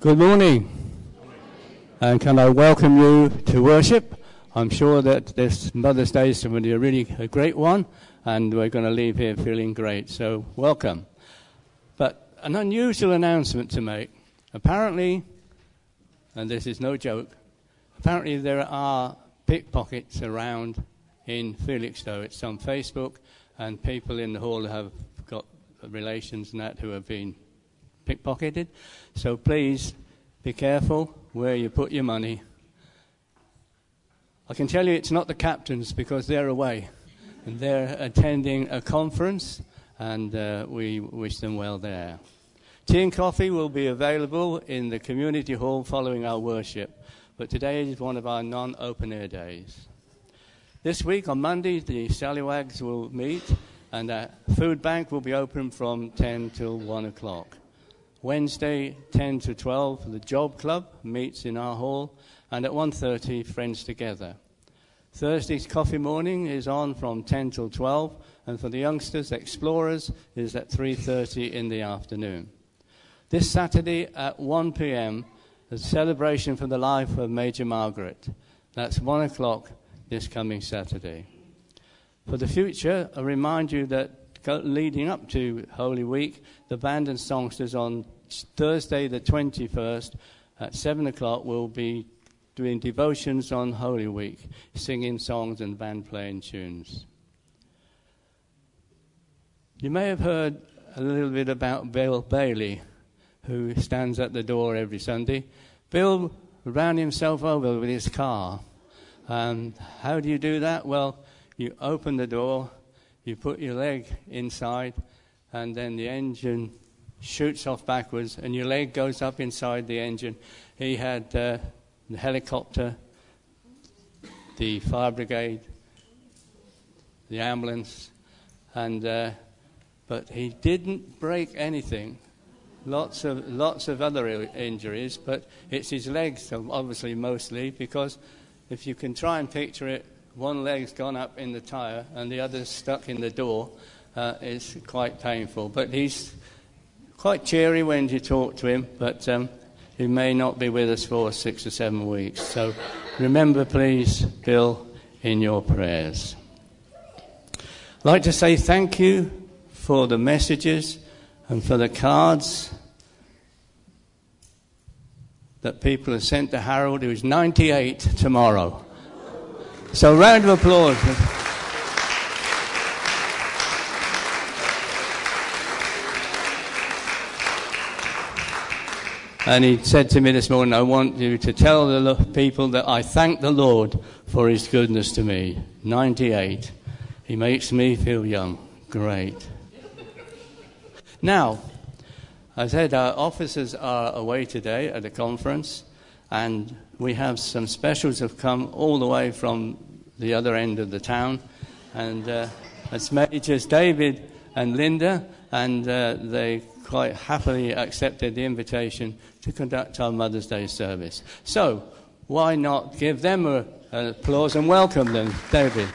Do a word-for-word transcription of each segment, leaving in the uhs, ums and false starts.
Good morning, and can I welcome you to worship. I'm sure that this Mother's Day is going to be a really a great one, and we're going to leave here feeling great, so welcome. But an unusual announcement to make. Apparently, and this is no joke, apparently there are pickpockets around in Felixstowe. It's on Facebook, and people in the hall have got relations and that who have been pickpocketed. So please be careful where you put your money. I can tell you it's not the captains because they're away and they're attending a conference, and uh, we wish them well there. Tea and coffee will be available in the community hall following our worship, but today is one of our non-open air days. This week on Monday the Sallywags will meet, and the food bank will be open from ten till one o'clock. Wednesday, ten to twelve, the Job Club meets in our hall, and at one thirty, Friends Together. Thursday's coffee morning is on from ten till twelve, and for the youngsters, Explorers is at three thirty in the afternoon. This Saturday at one p.m., a celebration for the life of Major Margaret. That's one o'clock this coming Saturday. For the future, I remind you that leading up to Holy Week, the band and songsters on Thursday the twenty-first at seven o'clock will be doing devotions on Holy Week, singing songs and band playing tunes. You may have heard a little bit about Bill Bailey, who stands at the door every Sunday. Bill ran himself over with his car. Um, how do you do that? Well, you open the door, you put your leg inside, and then the engine shoots off backwards, and your leg goes up inside the engine. He had uh, the helicopter, the fire brigade, the ambulance, and uh, but he didn't break anything. Lots of lots of other injuries, but it's his legs, obviously mostly, because if you can try and picture it, one leg's gone up in the tyre and the other's stuck in the door. Uh, it's quite painful. But he's quite cheery when you talk to him, but um, he may not be with us for six or seven weeks. So remember, please, Bill, in your prayers. I'd like to say thank you for the messages and for the cards that people have sent to Harold, who's ninety-eight tomorrow. So round of applause. And he said to me this morning, I want you to tell the people that I thank the Lord for his goodness to me. ninety-eight. He makes me feel young. Great. Now, I said our officers are away today at a conference, and we have some specials have come all the way from the other end of the town, and uh, it's Majors David and Linda, and uh, they quite happily accepted the invitation to conduct our Mother's Day service. So why not give them a, an applause and welcome them, David.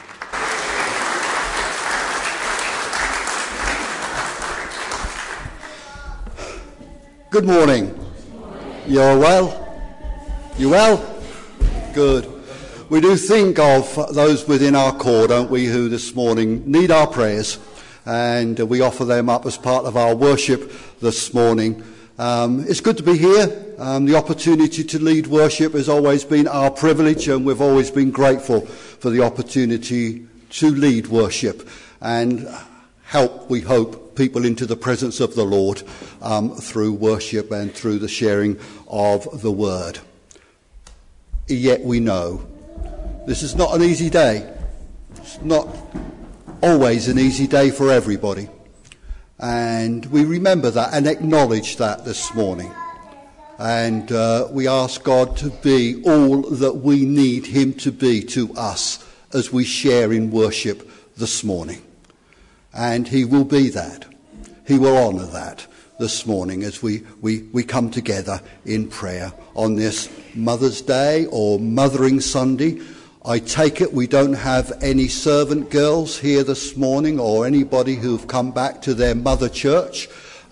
Good morning. Good morning. You're well? You well? Good. We do think of those within our corps, don't we, who this morning need our prayers, and we offer them up as part of our worship this morning. Um, it's good to be here. Um, the opportunity to lead worship has always been our privilege, and we've always been grateful for the opportunity to lead worship and help, we hope, people into the presence of the Lord um, through worship and through the sharing of the word. Yet we know this is not an easy day. It's not always an easy day for everybody. And we remember that and acknowledge that this morning. And uh, we ask God to be all that we need him to be to us as we share in worship this morning. And he will be that. He will honour that this morning as we, we, we come together in prayer on this Mother's Day or Mothering Sunday. I take it we don't have any servant girls here this morning or anybody who've come back to their mother church.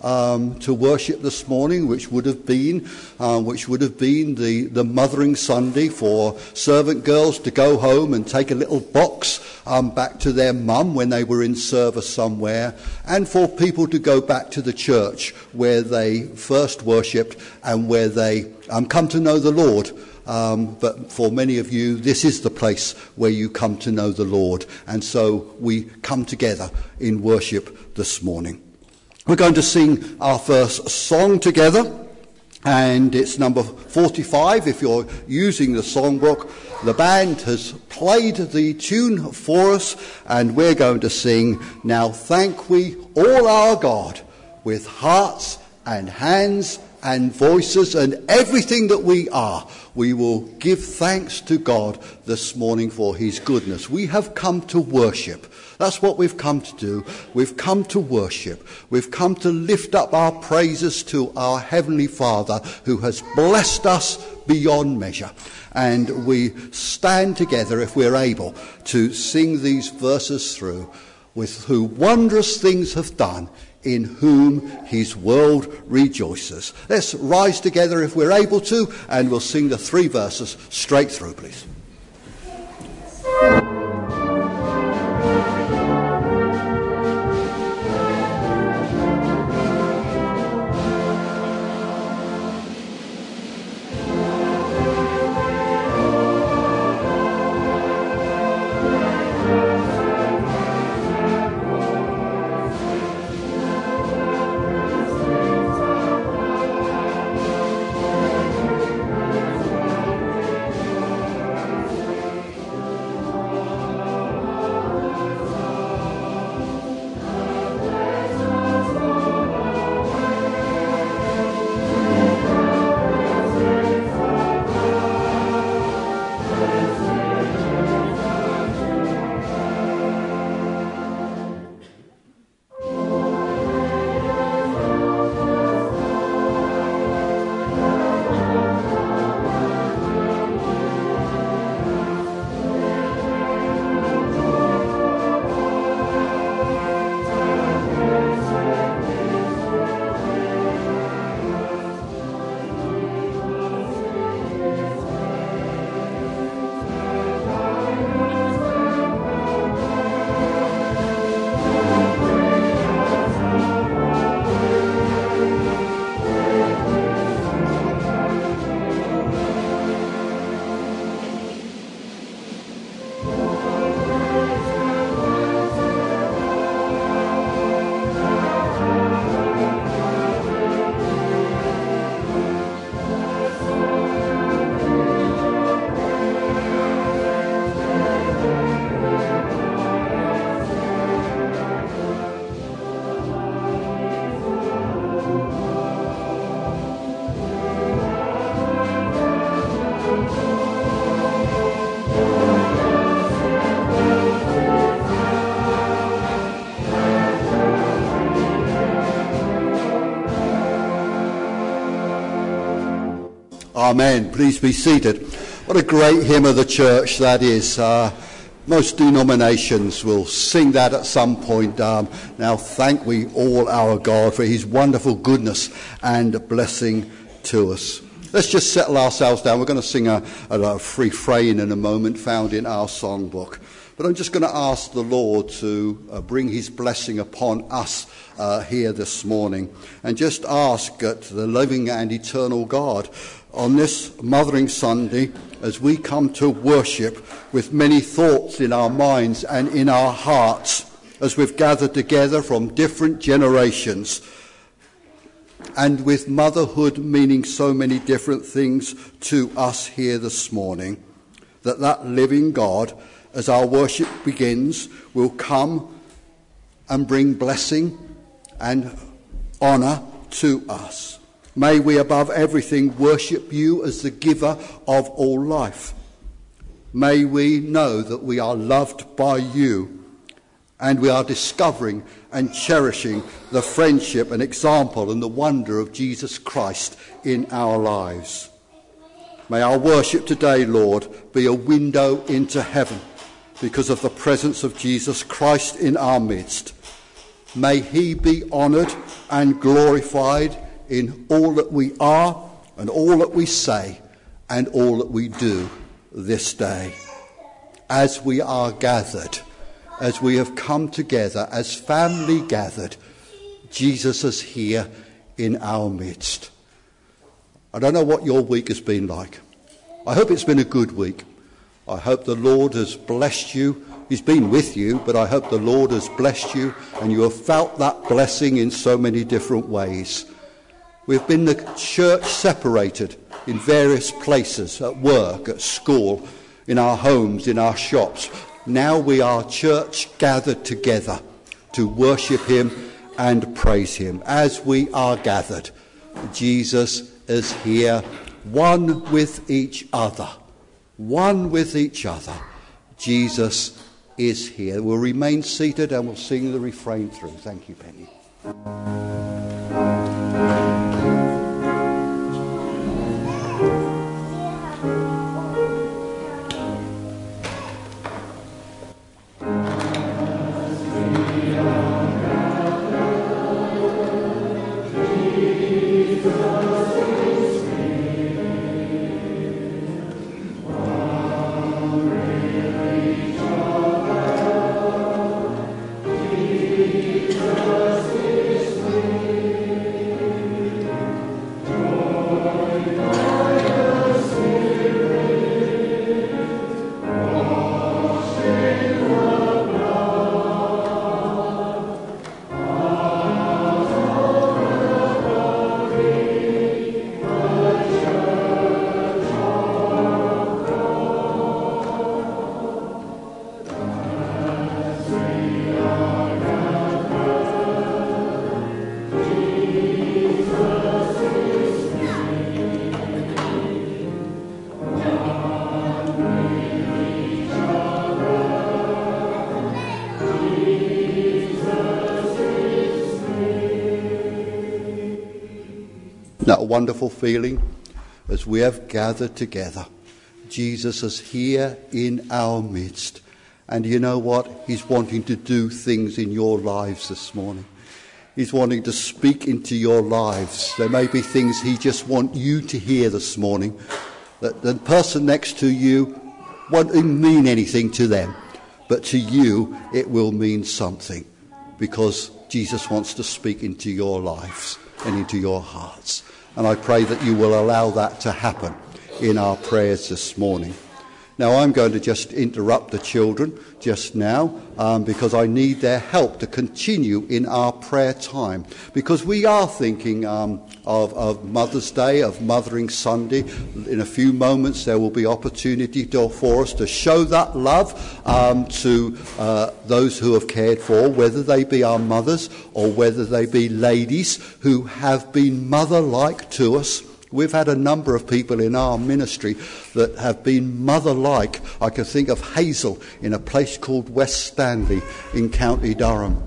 um, to worship this morning, which would have been, uh, which would have been the, the Mothering Sunday for servant girls to go home and take a little box um, back to their mum when they were in service somewhere, and for people to go back to the church where they first worshipped and where they um, come to know the Lord. Um, but for many of you, this is the place where you come to know the Lord. And so we come together in worship this morning. We're going to sing our first song together, and it's number forty-five. If you're using the songbook, the band has played the tune for us, and we're going to sing, "Now Thank We All Our God," with hearts and hands and voices and everything that we are. We will give thanks to God this morning for his goodness. We have come to worship. That's what we've come to do. We've come to worship. We've come to lift up our praises to our Heavenly Father, who has blessed us beyond measure. And we stand together, if we're able, to sing these verses through, with who wondrous things have done, in whom his world rejoices. Let's rise together if we're able to, and we'll sing the three verses straight through, please. Amen. Please be seated. What a great hymn of the church that is. Uh, most denominations will sing that at some point. Um, now thank we all our God for his wonderful goodness and blessing to us. Let's just settle ourselves down. We're going to sing a, a, a refrain in a moment found in our songbook. But I'm just going to ask the Lord to uh, bring his blessing upon us uh, here this morning, and just ask that the living and eternal God, on this Mothering Sunday, as we come to worship with many thoughts in our minds and in our hearts, as we've gathered together from different generations, and with motherhood meaning so many different things to us here this morning, that that living God, as our worship begins, will come and bring blessing and honour to us. May we above everything worship you as the giver of all life. May we know that we are loved by you, and we are discovering and cherishing the friendship and example and the wonder of Jesus Christ in our lives. May our worship today, Lord, be a window into heaven because of the presence of Jesus Christ in our midst. May he be honoured and glorified in all that we are and all that we say and all that we do this day. As we are gathered, as we have come together, as family gathered, Jesus is here in our midst. I don't know what your week has been like. I hope it's been a good week. I hope the Lord has blessed you. He's been with you, but I hope the Lord has blessed you and you have felt that blessing in so many different ways. We've been the church separated in various places, at work, at school, in our homes, in our shops. Now we are church gathered together to worship him and praise him. As we are gathered, Jesus is here, one with each other. One with each other. Jesus is here. We'll remain seated and we'll sing the refrain through. Thank you, Penny. That wonderful feeling as we have gathered together. Jesus is here in our midst. And you know what? He's wanting to do things in your lives this morning. He's wanting to speak into your lives. There may be things he just wants you to hear this morning that the person next to you won't mean anything to them. But to you, it will mean something because Jesus wants to speak into your lives and into your hearts. And I pray that you will allow that to happen in our prayers this morning. Now, I'm going to just interrupt the children just now um, because I need their help to continue in our prayer time. Because we are thinking um, of, of Mother's Day, of Mothering Sunday. In a few moments, there will be opportunity to, for us to show that love um, to uh, those who have cared for, whether they be our mothers or whether they be ladies who have been mother-like to us. We've had a number of people in our ministry that have been mother-like. I can think of Hazel in a place called West Stanley in County Durham.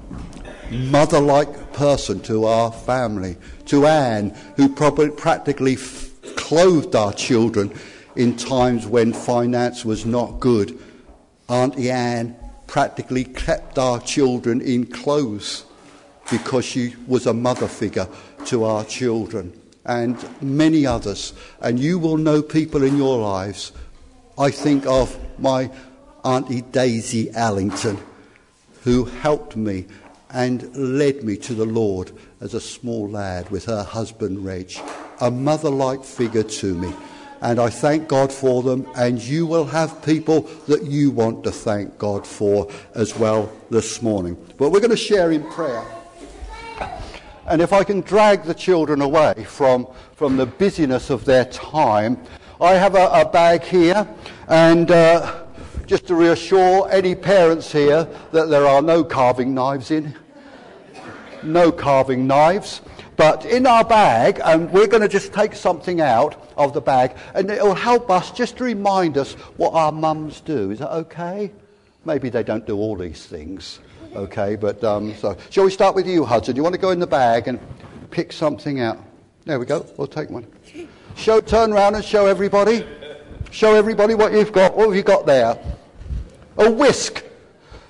Mother-like person to our family. To Anne, who probably practically f- clothed our children in times when finance was not good. Auntie Anne practically kept our children in clothes because she was a mother figure to our children. And many others. And you will know people in your lives. I think of my Auntie Daisy Allington, who helped me and led me to the Lord as a small lad with her husband Reg. A mother-like figure to me. And I thank God for them. And you will have people that you want to thank God for as well this morning. But we're going to share in prayer. And if I can drag the children away from, from the busyness of their time, I have a, a bag here, and uh, just to reassure any parents here that there are no carving knives in. No carving knives. But in our bag, and we're going to just take something out of the bag, and it will help us just to remind us what our mums do. Is that okay? Maybe they don't do all these things. Okay, but um, so shall we start with you, Hudson? Do you want to go in the bag and pick something out? There we go. We'll take one. Show, turn around and show everybody. Show everybody what you've got. What have you got there? A whisk.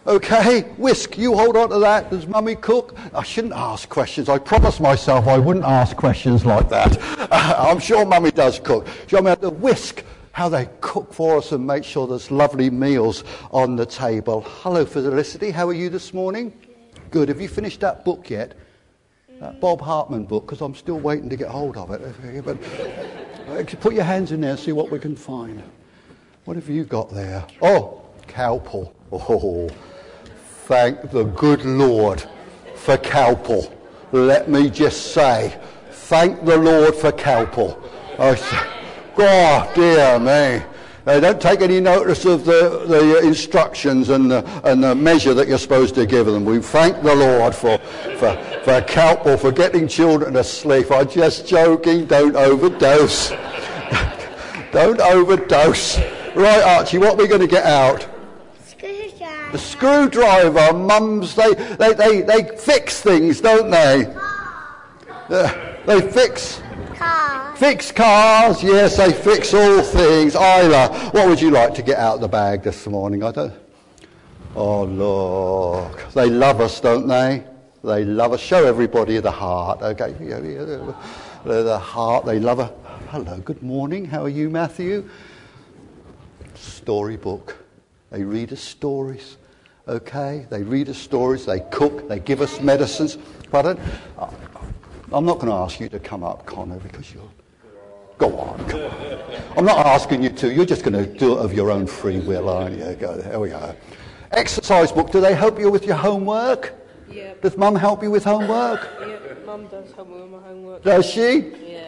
Okay, Whisk, you hold on to that. Does Mummy cook? I shouldn't ask questions. I promised myself I wouldn't ask questions like that. Uh, I'm sure Mummy does cook. Do you want me to Whisk how they cook for us and make sure there's lovely meals on the table? Hello, Felicity. How are you this morning? Good. Have you finished that book yet? That Bob Hartman book? Because I'm still waiting to get hold of it. But uh, put your hands in there and see what we can find. What have you got there? Oh, Cowpaw. Oh, thank the good Lord for Cowpaw. Let me just say, thank the Lord for Cowpaw. Oh, oh dear me. They don't take any notice of the, the instructions and the, and the measure that you're supposed to give them. We thank the Lord for, for, for Cowpaw, for getting children to sleep. I'm just joking. Don't overdose. Don't overdose. Right, Archie, what are we going to get out? The screwdriver. Mums, they, they, they, they fix things, don't they? Uh, they fix Cars. Fix cars. Yes, they fix all things. Isla, what would you like to get out of the bag this morning? I don't. Oh, look. They love us, don't they? They love us. Show everybody the heart, okay? The heart, they love us. Hello, good morning. How are you, Matthew? Storybook. They read us stories. Okay, they read us stories, they cook, they give us medicines. Pardon? I'm not going to ask you to come up, Connor, because you'll... Go on, come on. I'm not asking you to, you're just going to do it of your own free will, aren't you? Go, there we go. Exercise book, do they help you with your homework? Yeah. Does Mum help you with homework? Yeah, Mum does help me with my homework. Does she? Yeah.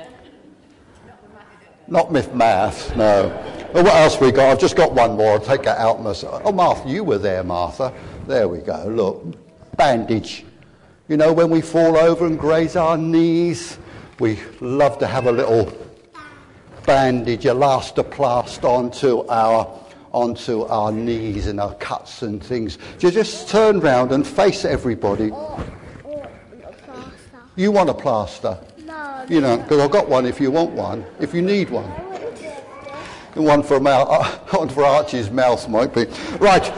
Not myth maths, no. Well, what else we got? I've just got one more. I'll take that out myself. Oh, Martha, you were there, Martha. There we go. Look, bandage. You know, when we fall over and graze our knees, we love to have a little bandage, elastoplast onto our onto our knees and our cuts and things. You just turn round and face everybody. Oh, oh, a plaster. You want a plaster? No. You know, because I've got one if you want one, if you need one. I want this. One for, mouth, uh, one for Archie's mouth might be. Right.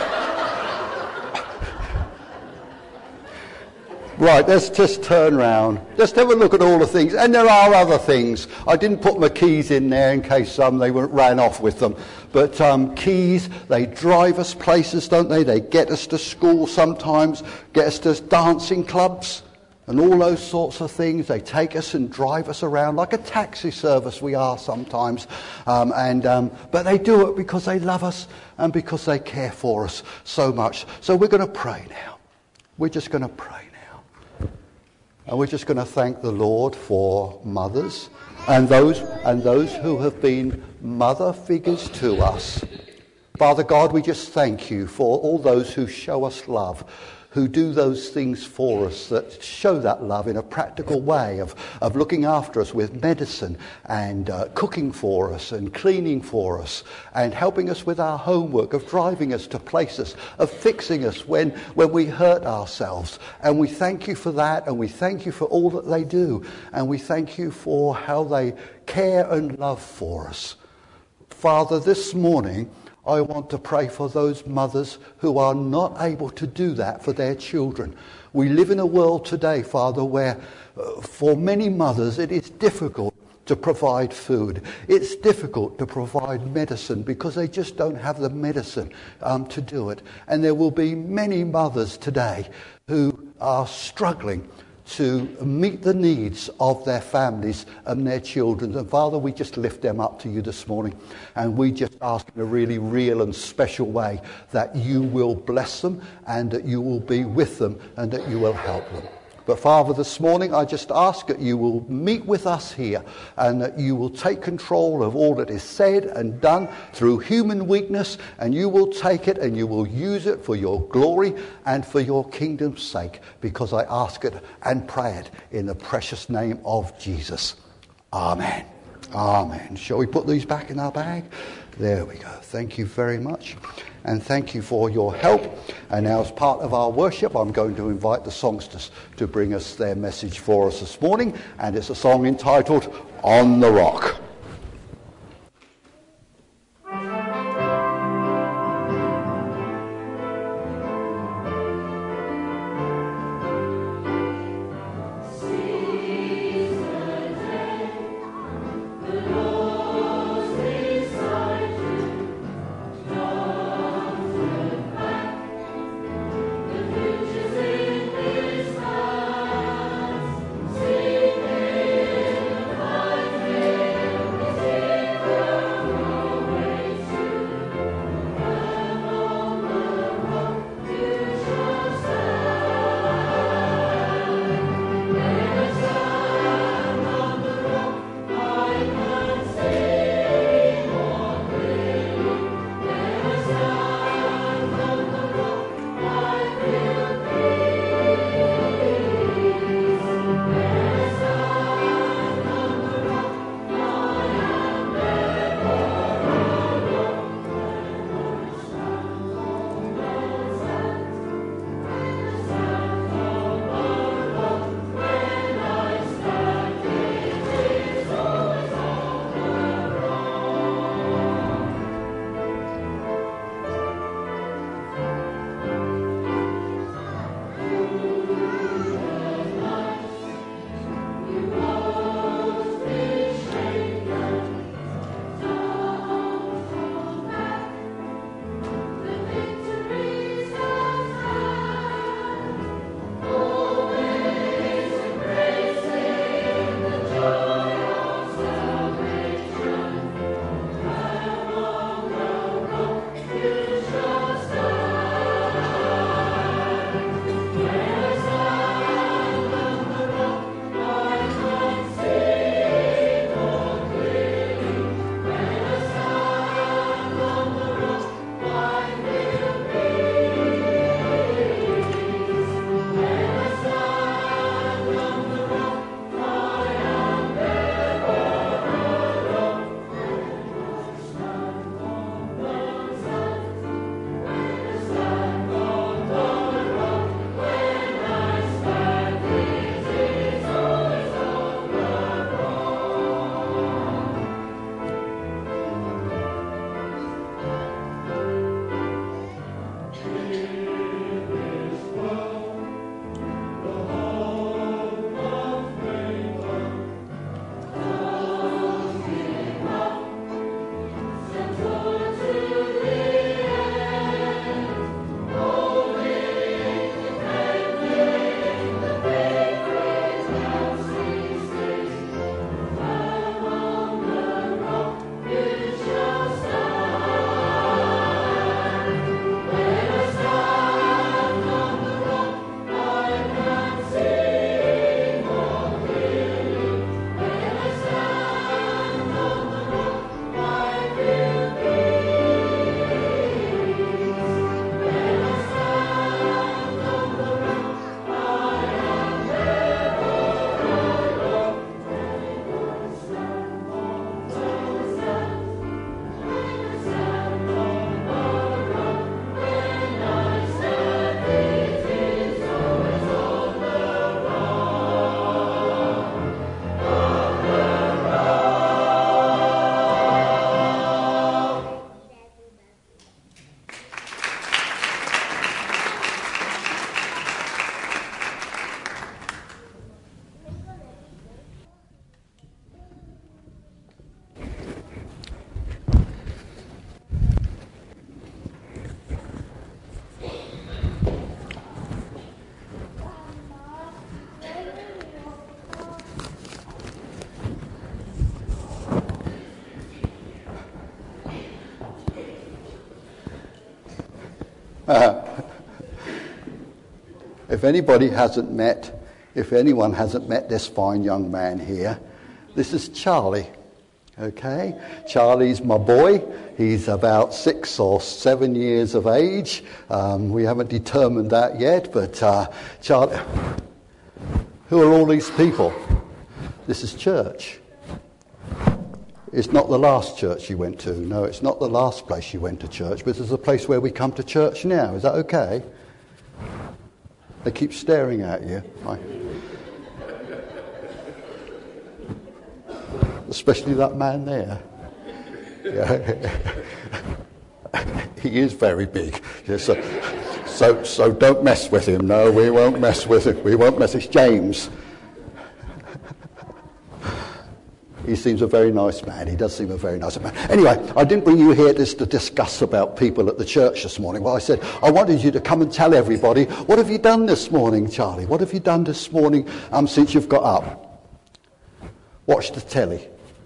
Right, let's just turn round. Just have a look at all the things. And there are other things. I didn't put my keys in there in case um, they were, ran off with them. But um, keys, they drive us places, don't they? They get us to school sometimes, get us to dancing clubs. And all those sorts of things, they take us and drive us around like a taxi service we are sometimes. Um, and um, but they do it because they love us and because they care for us so much. So we're going to pray now. We're just going to pray now. And we're just going to thank the Lord for mothers and those and those who have been mother figures to us. Father God, we just thank you for all those who show us love, who do those things for us that show that love in a practical way of, of looking after us with medicine and uh, cooking for us and cleaning for us and helping us with our homework, of driving us to places, of fixing us when, when we hurt ourselves. And we thank you for that, and we thank you for all that they do, and we thank you for how they care and love for us. Father, this morning I want to pray for those mothers who are not able to do that for their children. We live in a world today, Father, where uh, for many mothers it is difficult to provide food. It's difficult to provide medicine because they just don't have the medicine um, to do it. And there will be many mothers today who are struggling to meet the needs of their families and their children. And Father, we just lift them up to you this morning, and we just ask in a really real and special way that you will bless them and that you will be with them and that you will help them. But Father, this morning I just ask that you will meet with us here and that you will take control of all that is said and done through human weakness, and you will take it and you will use it for your glory and for your kingdom's sake, because I ask it and pray it in the precious name of Jesus. Amen. Amen. Shall we put these back in our bag? There we go. Thank you very much. And thank you for your help. And now, as part of our worship, I'm going to invite the songsters to bring us their message for us this morning. And it's a song entitled On the Rock. Uh, if anybody hasn't met, if anyone hasn't met this fine young man here, this is Charlie. Okay, Charlie's my boy. He's about six or seven years of age. Um, we haven't determined that yet, but uh, Charlie. Who are all these people? This is church. It's not the last church you went to. No, it's not the last place you went to church, but it's a place where we come to church now. Is that okay? They keep staring at you. I... Especially that man there. Yeah. He is very big. Yeah, so, so, so don't mess with him. No, we won't mess with him. We won't mess. It's James. He seems a very nice man. He does seem a very nice man. Anyway, I didn't bring you here just to discuss about people at the church this morning. Well, I said, I wanted you to come and tell everybody, what have you done this morning, Charlie? What have you done this morning um, since you've got up? Watched the telly.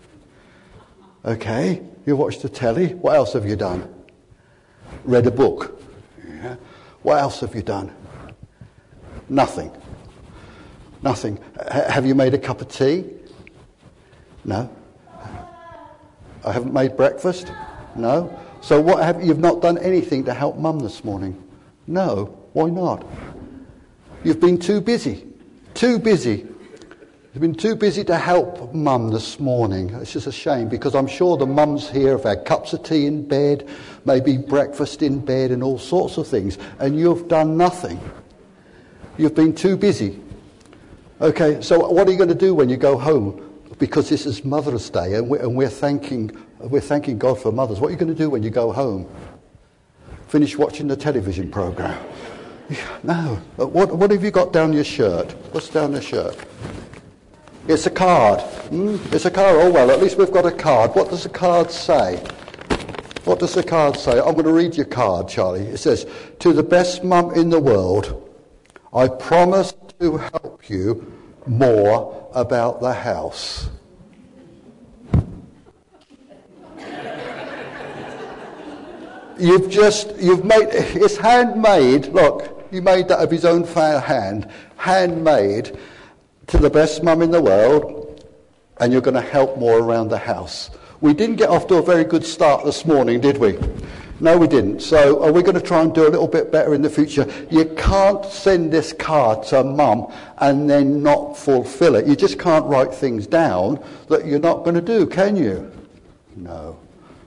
Okay, you watched the telly. What else have you done? Read a book. Yeah. What else have you done? Nothing. Nothing. H- have you made a cup of tea? No. I haven't made breakfast? No. So what have you've not done anything to help Mum this morning? No. Why not? You've been too busy. Too busy. You've been too busy to help Mum this morning. It's just a shame because I'm sure the mums here have had cups of tea in bed, maybe breakfast in bed and all sorts of things, and you've done nothing. You've been too busy. Okay, so what are you going to do when you go home? Because this is Mother's Day, and we're, and we're thanking we're thanking God for mothers. What are you going to do when you go home? Finish watching the television program? No. What what have you got down your shirt? What's down your shirt? It's a card. Mm, it's a card. Oh, well, at least we've got a card. What does the card say? What does the card say? I'm going to read your card, Charlie. It says, to the best mum in the world, I promise to help you more about the house. You've just, you've made, it's handmade, look, he made that of his own hand, handmade to the best mum in the world, and you're going to help more around the house. We didn't get off to a very good start this morning, did we? No, we didn't. So are we going to try and do a little bit better in the future? You can't send this card to mum and then not fulfill it. You just can't write things down that you're not going to do, can you? No.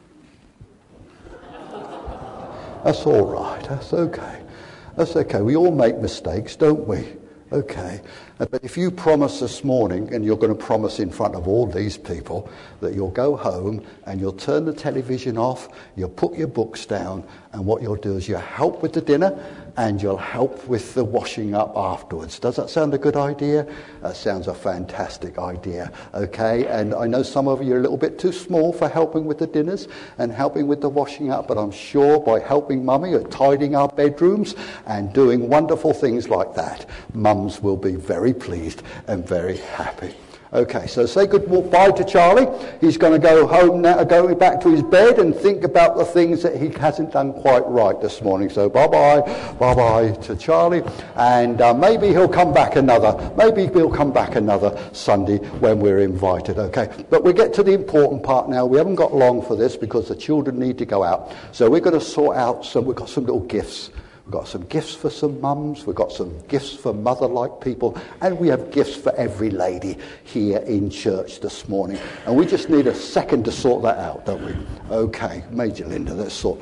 That's all right. That's okay. That's okay. We all make mistakes, don't we? Okay. But if you promise this morning, and you're going to promise in front of all these people, that you'll go home and you'll turn the television off, you'll put your books down, and what you'll do is you'll help with the dinner and you'll help with the washing up afterwards. Does that sound a good idea? That sounds a fantastic idea. Okay, and I know some of you are a little bit too small for helping with the dinners and helping with the washing up, but I'm sure by helping mummy at tidying our bedrooms and doing wonderful things like that, mums will be very pleased and very happy. Okay, so say goodbye to Charlie. He's going to go home now, go back to his bed and think about the things that he hasn't done quite right this morning. So bye-bye, bye-bye to Charlie, and uh, maybe he'll come back another, maybe he'll come back another Sunday when we're invited, okay? But we get to the important part now. We haven't got long for this because the children need to go out. So we're going to sort out some, we've got some little gifts. We've got some gifts for some mums, we've got some gifts for mother-like people, and we have gifts for every lady here in church this morning. And we just need a second to sort that out, don't we? Okay, Major Linda, let's sort.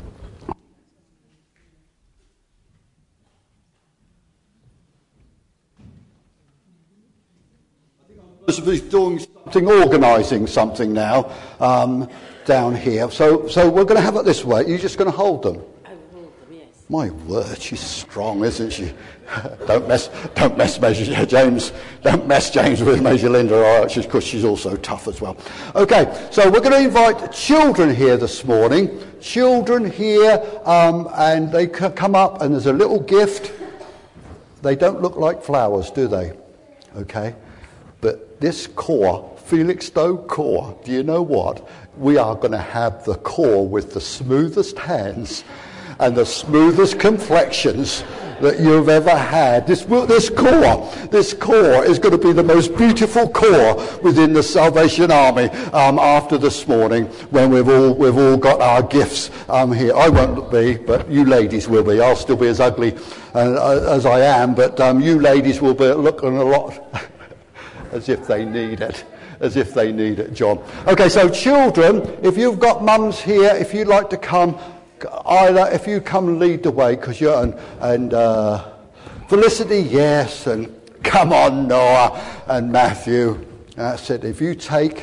I think I'm supposed to be doing something, organising something now um, down here. So, so we're going to have it this way. You're just going to hold them. My word, she's strong, isn't she? don't mess, don't mess, Major James. Don't mess James with Major Linda, all right? Because she's also tough as well. Okay, so we're going to invite children here this morning. Children here, um, and they c- come up, and there's a little gift. They don't look like flowers, do they? Okay, but this core, Felixstowe core. Do you know what? We are going to have the core with the smoothest hands and the smoothest complexions that you've ever had. This, this core, this core is going to be the most beautiful core within the Salvation Army um, after this morning when we've all we've all got our gifts um, here. I won't be, but you ladies will be. I'll still be as ugly uh, as I am, but um, you ladies will be looking a lot as if they need it. As if they need it, John. Okay, so children, if you've got mums here, if you'd like to come, Isla, if you come lead the way, because you're, and, and uh, Felicity, yes, and come on, Noah, and Matthew. That's it. If you take,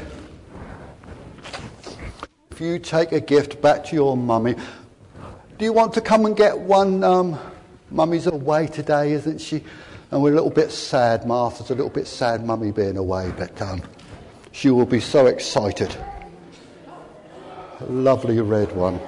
if you take a gift back to your mummy, do you want to come and get one? Um, Mummy's away today, isn't she? And we're a little bit sad. Martha's a little bit sad, Mummy being away, but um, she will be so excited. A lovely red one.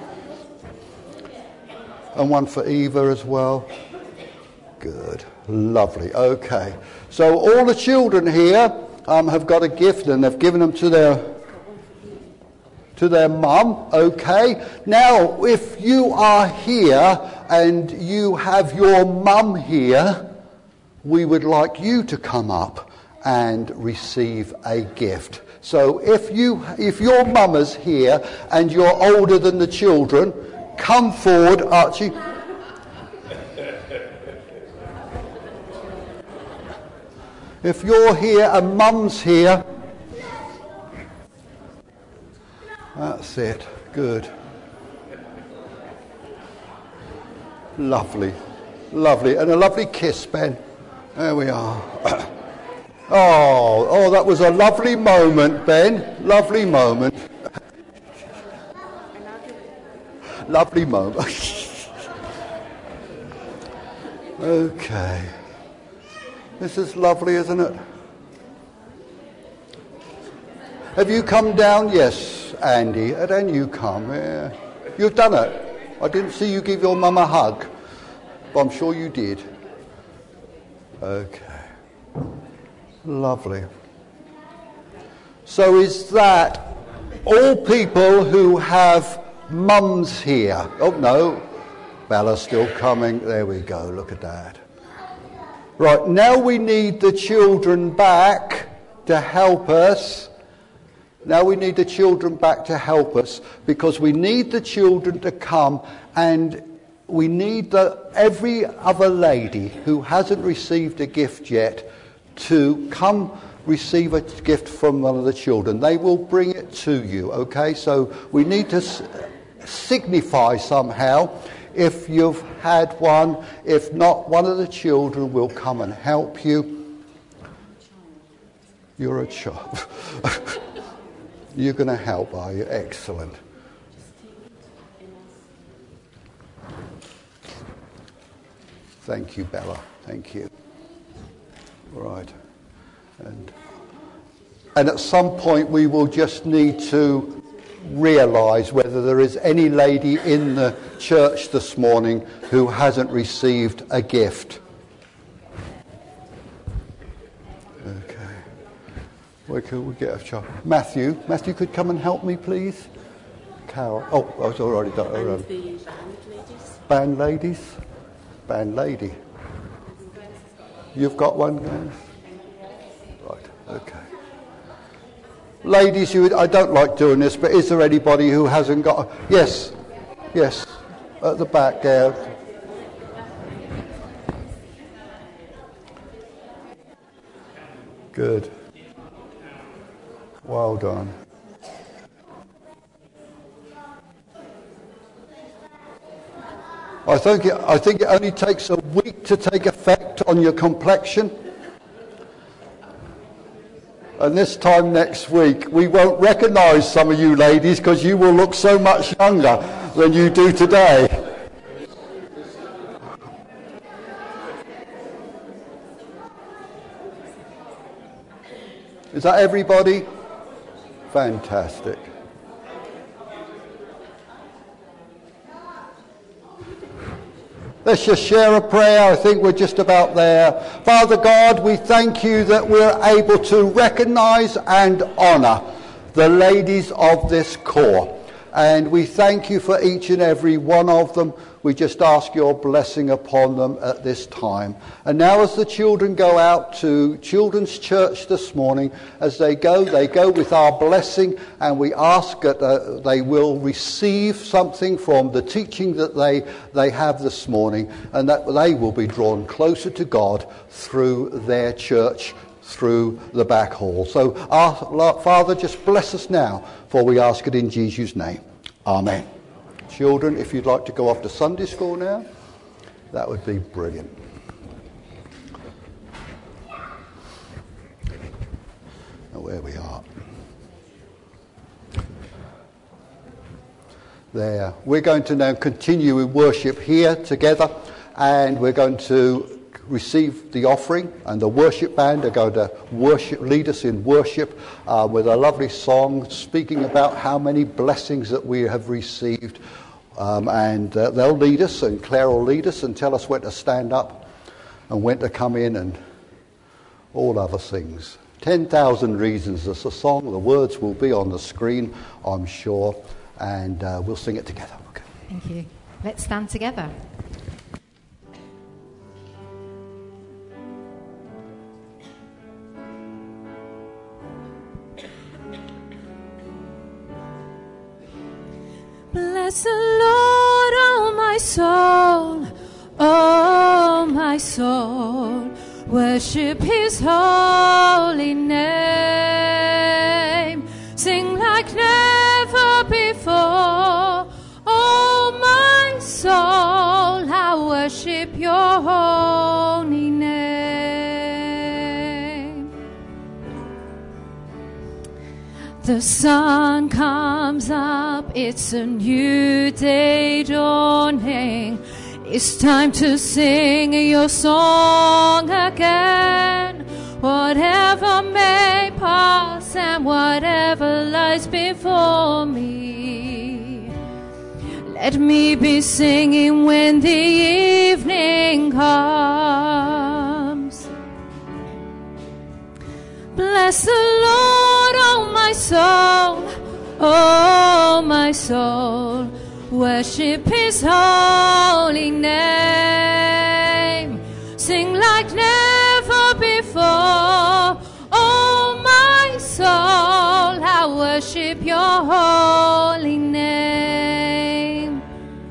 And one for Eva as well. Good. Lovely. Okay. So all the children here um, have got a gift and they've given them to their to their mum. Okay. Now, if you are here and you have your mum here, we would like you to come up and receive a gift. So if you if your mum is here and you're older than the children, come forward, Archie. If you're here and mum's here, that's it. Good. Lovely. Lovely. And a lovely kiss, Ben. There we are. Oh, oh, that was a lovely moment, Ben. Lovely moment. Lovely moment. Okay. This is lovely, isn't it? Have you come down? Yes, Andy. And then you come. Yeah. You've done it. I didn't see you give your mum a hug, but I'm sure you did. Okay. Lovely. So is that all people who have mums here? Oh, no. Bella's still coming. There we go. Look at that. Right, now we need the children back to help us. Now we need the children back to help us because we need the children to come, and we need the, every other lady who hasn't received a gift yet to come receive a gift from one of the children. They will bring it to you, okay? So we need to s- signify somehow if you've had one. If not, one of the children will come and help you. You're a child. You're going to help, are you? Excellent. Thank you, Bella. Thank you. Right. And, and at some point we will just need to realise whether there is any lady in the church this morning who hasn't received a gift. Okay. Where can we get a child? Matthew. Matthew could come and help me, please. Carol. Oh, I was already done. And the band ladies. Band ladies. Band lady. You've got one, guys? Right, okay. Ladies, you, I don't like doing this, but is there anybody who hasn't got... A, yes, yes, at the back there. Good. Well done. I think it, I think it only takes a week to take effect on your complexion. And this time next week, we won't recognise some of you ladies because you will look so much younger than you do today. Is that everybody? Fantastic. Let's just share a prayer. I think we're just about there. Father God, we thank you that we're able to recognise and honour the ladies of this corps. And we thank you for each and every one of them. We just ask your blessing upon them at this time. And now as the children go out to Children's Church this morning, as they go, they go with our blessing, and we ask that uh, they will receive something from the teaching that they, they have this morning, and that they will be drawn closer to God through their church, through the back hall. So, our Father, just bless us now, for we ask it in Jesus' name. Amen. Children, if you'd like to go off to Sunday school now, that would be brilliant. Now, where we are. There. We're going to now continue in worship here together, and we're going to receive the offering, and the worship band are going to worship, lead us in worship uh, with a lovely song speaking about how many blessings that we have received. Um, and uh, they'll lead us, and Claire will lead us and tell us when to stand up and when to come in and all other things. ten thousand Reasons is a song. The words will be on the screen, I'm sure, and uh, we'll sing it together. Okay. Thank you. Let's stand together. Bless the Lord, oh my soul, oh my soul, worship his holy name, sing like never before, oh my soul, I worship your holy name. The sun comes up, it's a new day dawning. It's time to sing your song again. Whatever may pass and and whatever lies before me. Let me be singing when the evening comes. Bless the Lord, oh my soul, oh my soul. Worship his holy name. Sing like never before. Oh my soul, I worship your holy name.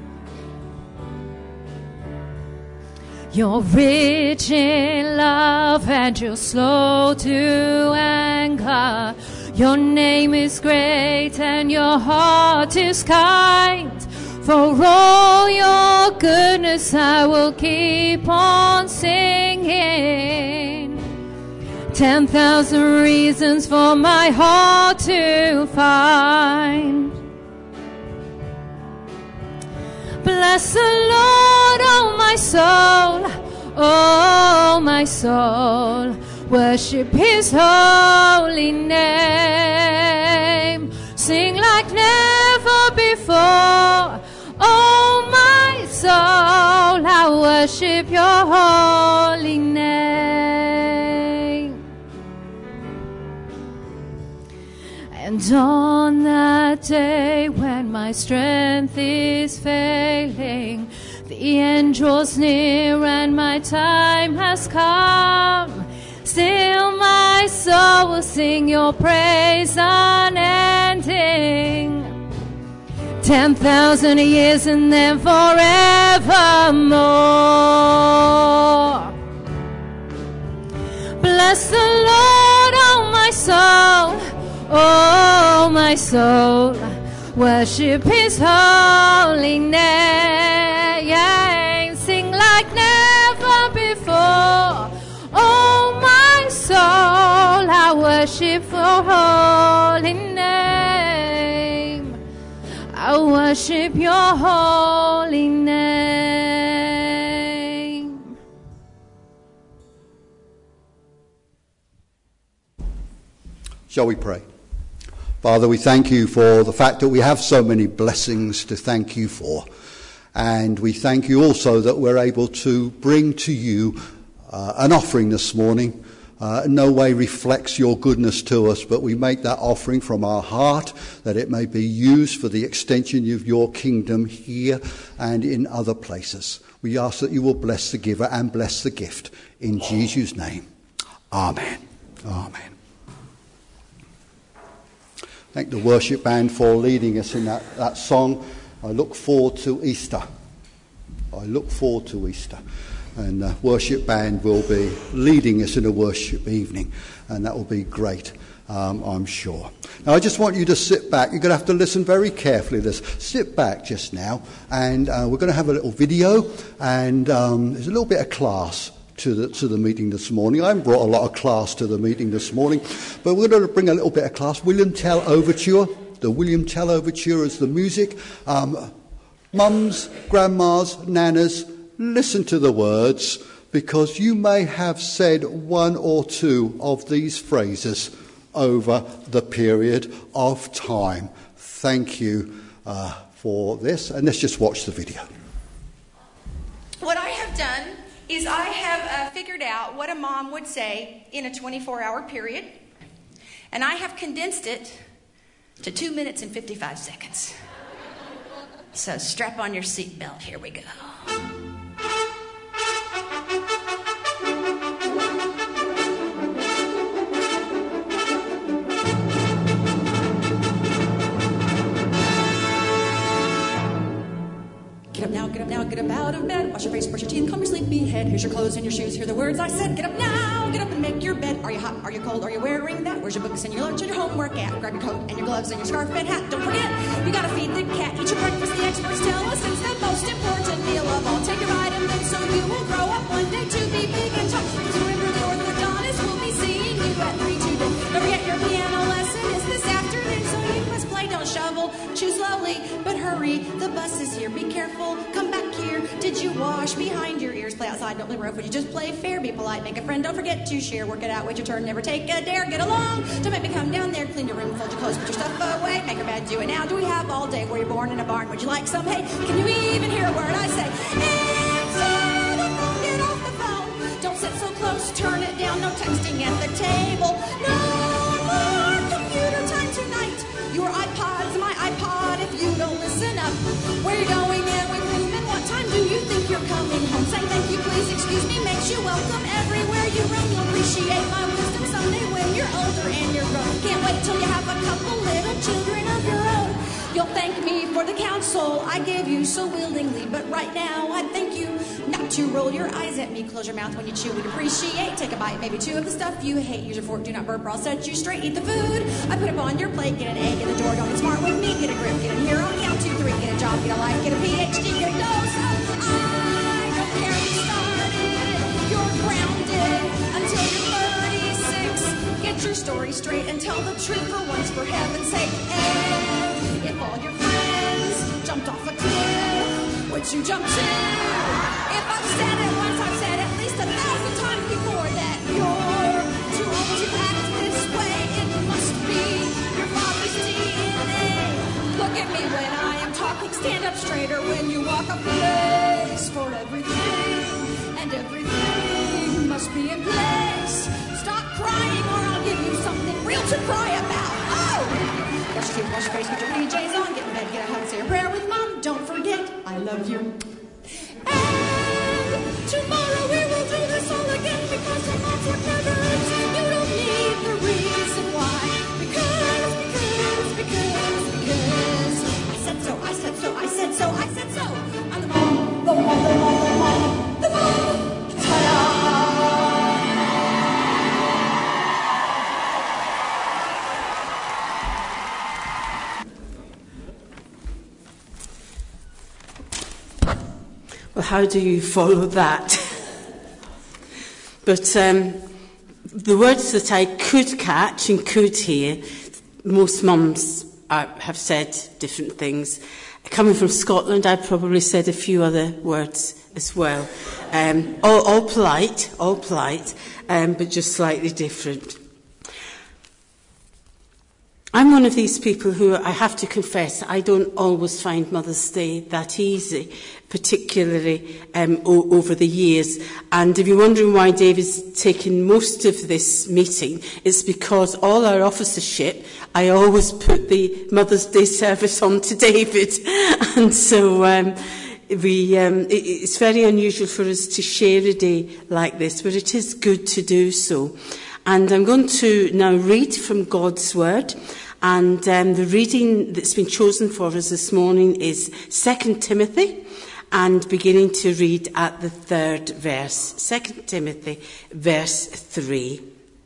You're rich in love and you're slow to anger. Your name is great and your heart is kind. For all your goodness I will keep on singing. Ten thousand reasons for my heart to find. Bless the Lord, oh my soul, oh my soul. Worship his holy name. Sing like never before. Oh my soul, I worship your holy name. And on that day when my strength is failing, the end draws near and my time has come, still my soul will sing your praise unending. Ten thousand years and then forevermore. Bless the Lord, oh my soul, oh my soul. Worship his holy name. Sing like never before. Oh my soul, I worship your holy name. I worship your holy name. Shall we pray? Father, we thank you for the fact that we have so many blessings to thank you for. And we thank you also that we're able to bring to you uh, an offering this morning. Uh, in no way reflects your goodness to us, but we make that offering from our heart that it may be used for the extension of your kingdom here and in other places. We ask that you will bless the giver and bless the gift. In Jesus' name, amen. Amen. Thank the worship band for leading us in that, that song. I look forward to Easter. I look forward to Easter. And the worship band will be leading us in a worship evening, and that will be great, um, I'm sure. Now, I just want you to sit back. You're going to have to listen very carefully to this. Sit back just now, and uh, we're going to have a little video, and um, there's a little bit of class to the, to the meeting this morning. I haven't brought a lot of class to the meeting this morning, but we're going to bring a little bit of class. William Tell Overture. The William Tell Overture is the music. Um, mums, grandmas, nanas, listen to the words, because you may have said one or two of these phrases over the period of time. Thank you uh, for this, and let's just watch the video. What I have done is I have uh, figured out what a mom would say in a twenty-four hour period, and I have condensed it to two minutes and fifty-five seconds. So strap on your seatbelt. Here we go. Get up now, get up now, get up out of bed. Wash your face, brush your teeth, comb your sleepy head. Here's your clothes and your shoes. Hear the words I said. Get up now, get up and make your bed. Are you hot? Are you cold? Are you wearing that? Where's your books and your lunch and your homework at? Grab your coat and your gloves and your scarf and hat. Don't forget, you gotta feed the cat. Eat your breakfast. The experts tell us it's the most important meal of all. Take your vitamins so you will grow up one day to be big and tough. Remember, the orthodontist will be seeing you at three today. Don't forget, your piano lesson is this afternoon, so you must play. Don't shovel. Chew slowly, but hurry. The bus is here. Be careful. Come back here. Did you wash behind your ears? Play outside. Don't play rough. Would you just play fair? Be polite. Make a friend. Don't forget to share. Work it out. Wait your turn. Never take a dare. Get along. Don't make me come down there. Clean your room, fold your clothes, put your stuff away, make your bed, do it now. Do we have all day? Were you born in a barn? Would you like some hay? Can you even hear a word I say? Answer the phone, get off the phone. Don't sit so close, turn it down. No texting at the table. No more computer time tonight. Your iPod's my iPod if you don't listen up. Where you going and with whom and what time do you think you're coming home? Say thank you, please, excuse me, makes you welcome everywhere you roam. You'll appreciate my wisdom someday when you're older and you're grown. Can't wait till you have a couple little children of your own. You'll thank me for the counsel I gave you so willingly, but right now I thank you not to roll your eyes at me. Close your mouth when you chew. We'd appreciate. Take a bite, maybe two of the stuff you hate. Use your fork, do not burp, or I'll set you straight. Eat the food I put up on your plate. Get an egg in the door. Don't get smart with me. Get a grip. Get in here on count two, three. Get a job. Get a life. Get a P H D. Get a dose of I don't care who started. You're grounded until you're thirty-six. Get your story straight and tell the truth for once, for heaven's sake. And if all your friends jumped off a cliff, would you jump too? If I've said it once, I've said at least a thousand times before that you're too old to act this way. It must be your father's D N A. Look at me when I am talking, stand up straighter when you walk a place for everything, and everything must be in place. Stop crying or I'll give you something real to cry about. Oh! Brush your teeth, wash your face, get your P Js on, get in bed, get a hug, say a prayer with mom. Don't forget, I love you. And tomorrow we will do this all again because our moms were clever and you don't need the reason why. Because, because, because, because I said so, I said so, I said so, I said so. I'm the mom, the mom, the mom, the mom, the mom. Ta-da! Well, how do you follow that? But um, the words that I could catch and could hear, most mums are, have said different things. Coming from Scotland, I probably said a few other words as well. Um, all, all polite, all polite, um, but just slightly different. I'm one of these people who, I have to confess, I don't always find Mother's Day that easy, particularly um, o- over the years. And if you're wondering why David's taken most of this meeting, it's because all our officership, I always put the Mother's Day service on to David. And so um, we, um, it, it's very unusual for us to share a day like this, but it is good to do so. And I'm going to now read from God's Word. And um, the reading that's been chosen for us this morning is Second Timothy, and beginning to read at the third verse. Second Timothy, verse three.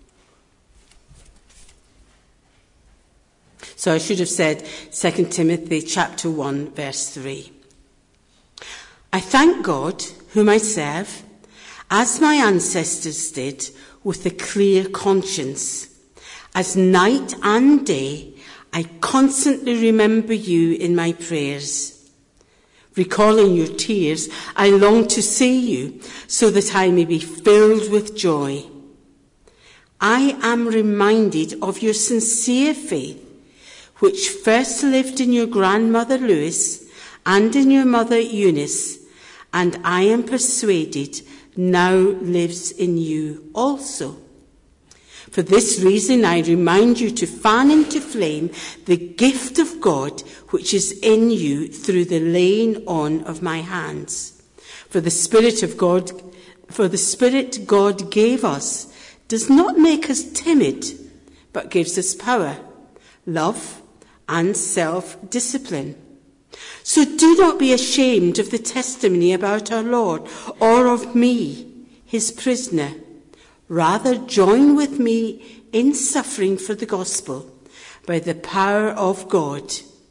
So I should have said Second Timothy chapter one, verse three. I thank God, whom I serve, as my ancestors did, with a clear conscience. As night and day, I constantly remember you in my prayers. Recalling your tears, I long to see you, so that I may be filled with joy. I am reminded of your sincere faith, which first lived in your grandmother Lois and in your mother Eunice, and I am persuaded now lives in you also. For this reason, I remind you to fan into flame the gift of God which is in you through the laying on of my hands. For the Spirit of God, for the Spirit God gave us does not make us timid, but gives us power, love, and self-discipline. So do not be ashamed of the testimony about our Lord or of me, his prisoner. Rather, join with me in suffering for the gospel by the power of God.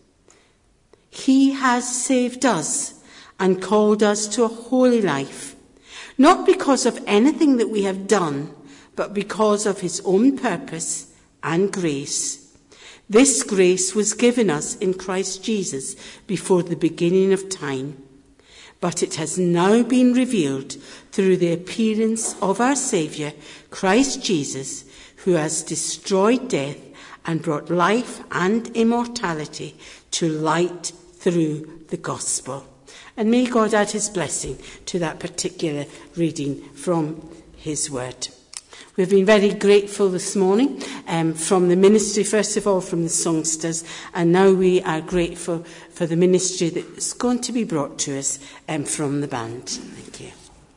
He has saved us and called us to a holy life, not because of anything that we have done, but because of his own purpose and grace. This grace was given us in Christ Jesus before the beginning of time, but it has now been revealed through the appearance of our Saviour, Christ Jesus, who has destroyed death and brought life and immortality to light through the gospel. And may God add his blessing to that particular reading from his word. We've been very grateful this morning um, from the ministry, first of all from the songsters, and now we are grateful for the ministry that's going to be brought to us um, from the band. Thank you.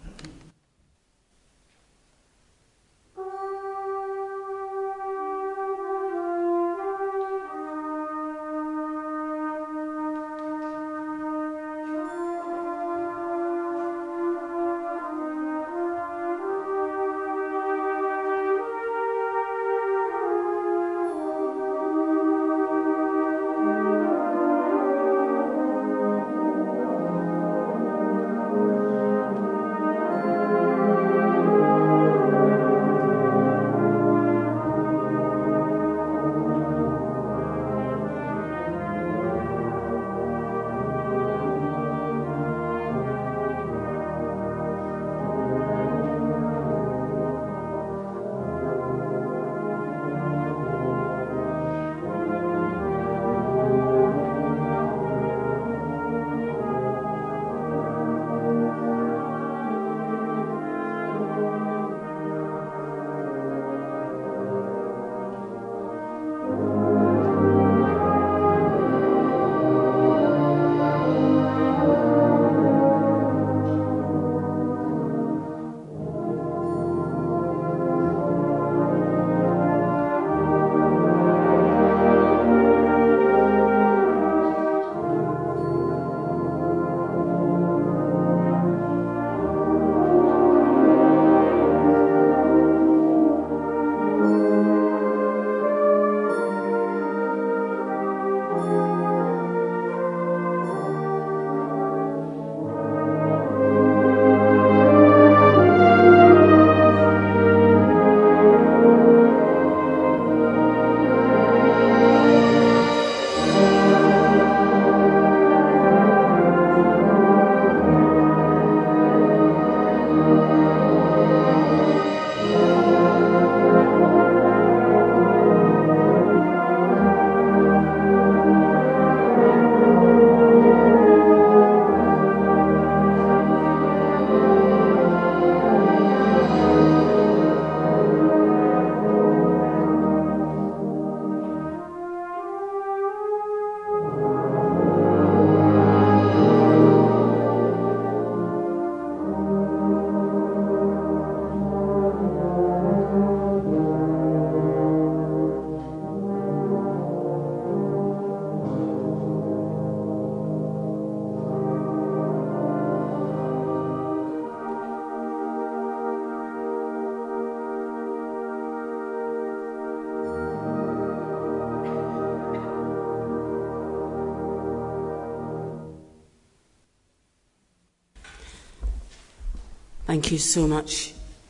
Thank you so much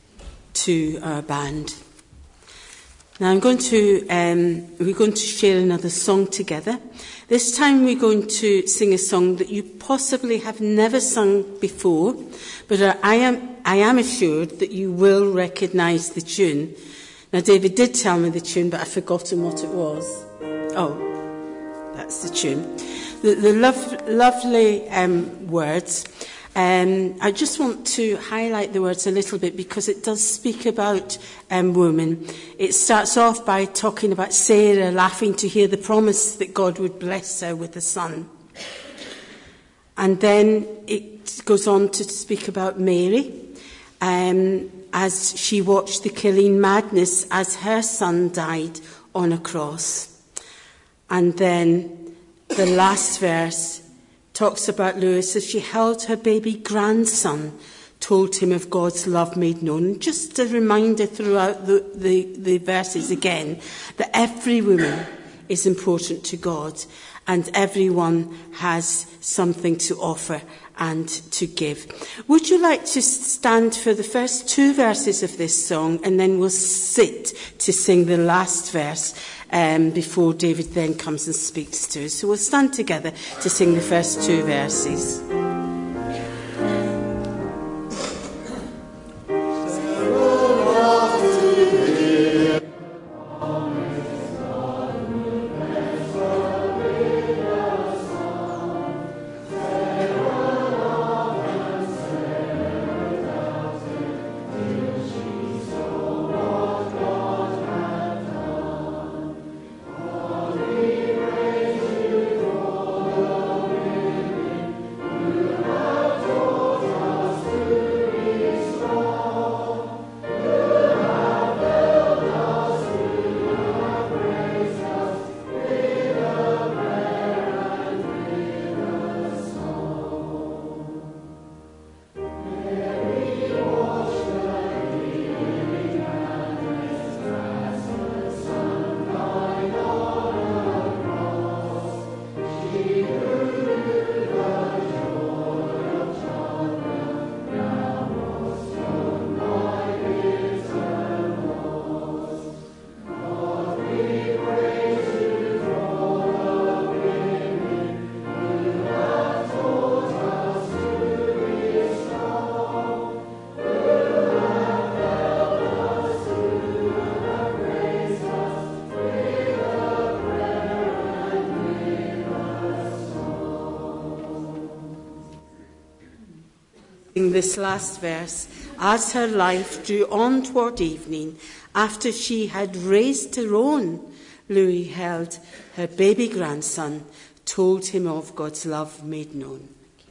to our band. Now I'm going to, um, we're going to share another song together. This time we're going to sing a song that you possibly have never sung before, but I am, I am assured that you will recognise the tune. Now David did tell me the tune, but I've forgotten what it was. Oh, that's the tune. The, the lov- lovely um, words. Um, I just want to highlight the words a little bit because it does speak about um, women. It starts off by talking about Sarah laughing to hear the promise that God would bless her with a son. And then it goes on to speak about Mary um, as she watched the killing madness as her son died on a cross. And then the last verse talks about Lewis as she held her baby grandson, told him of God's love made known. Just a reminder throughout the, the, the verses again that every woman is important to God and everyone has something to offer and to give. Would you like to stand for the first two verses of this song and then we'll sit to sing the last verse um, before David then comes and speaks to us. So we'll stand together to sing the first two verses. In this last verse, as her life drew on toward evening, after she had raised her own, Louis held her baby grandson, told him of God's love made known.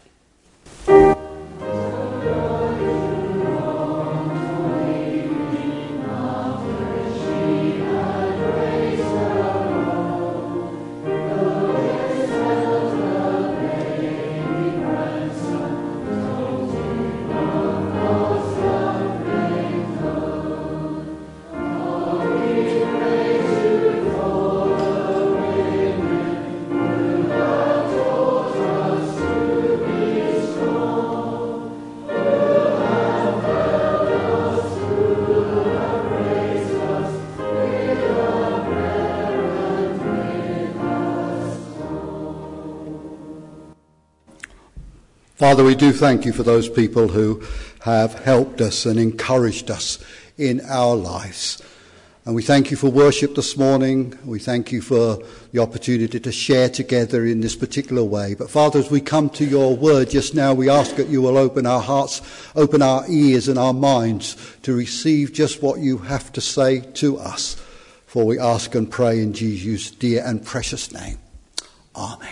Father, we do thank you for those people who have helped us and encouraged us in our lives. And we thank you for worship this morning. We thank you for the opportunity to share together in this particular way. But Father, as we come to your word just now, we ask that you will open our hearts, open our ears and our minds to receive just what you have to say to us. For we ask and pray in Jesus' dear and precious name. Amen.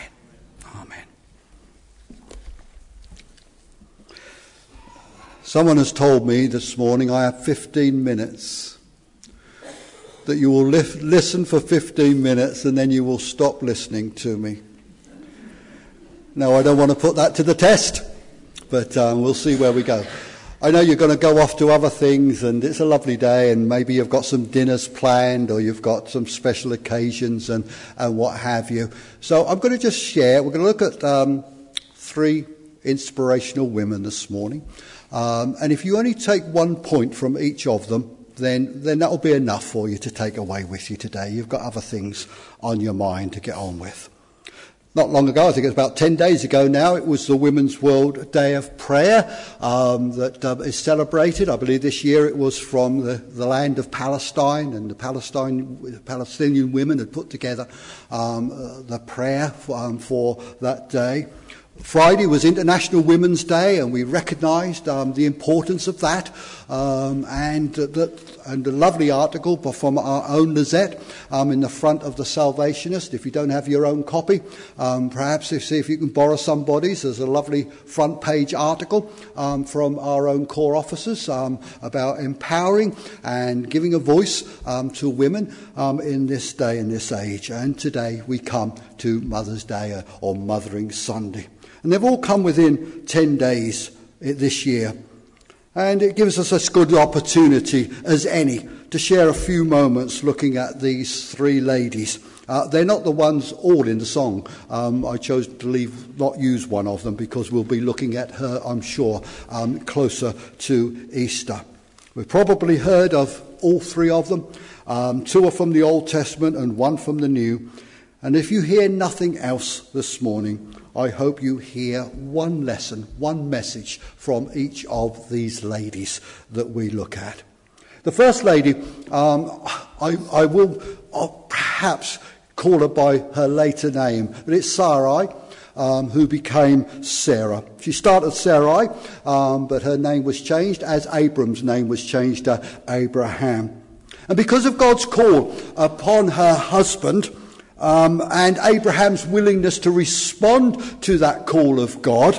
Someone has told me this morning I have fifteen minutes, that you will li- listen for fifteen minutes and then you will stop listening to me. Now, I don't want to put that to the test, but um, we'll see where we go. I know you're going to go off to other things and it's a lovely day and maybe you've got some dinners planned or you've got some special occasions and, and what have you. So I'm going to just share, we're going to look at um, three inspirational women this morning. Um, and if you only take one point from each of them, then then that will be enough for you to take away with you today. You've got other things on your mind to get on with. Not long ago, I think it was about ten days ago now, it was the Women's World Day of Prayer um, that uh, is celebrated. I believe this year it was from the, the land of Palestine, and the Palestine, Palestinian women had put together um, uh, the prayer for, um, for that day. Friday was International Women's Day, and we recognised um, the importance of that, um, and, uh, that, and a lovely article from our own Lizette um, in the front of the Salvationist. If you don't have your own copy, um, perhaps if, see if you can borrow somebody's. There's a lovely front page article um, from our own core officers um, about empowering and giving a voice um, to women um, in this day and this age. And today we come to Mother's Day uh, or Mothering Sunday. And they've all come within ten days this year. And it gives us as good opportunity as any to share a few moments looking at these three ladies. Uh, they're not the ones all in the song. Um, I chose to leave, not use one of them because we'll be looking at her, I'm sure, um, closer to Easter. We've probably heard of all three of them. Um, two are from the Old Testament and one from the New. And if you hear nothing else this morning, I hope you hear one lesson, one message from each of these ladies that we look at. The first lady, um, I, I will uh, perhaps call her by her later name, but it's Sarai, um, who became Sarah. She started Sarai, um, but her name was changed as Abram's name was changed to Abraham. And because of God's call upon her husband, Um, and Abraham's willingness to respond to that call of God,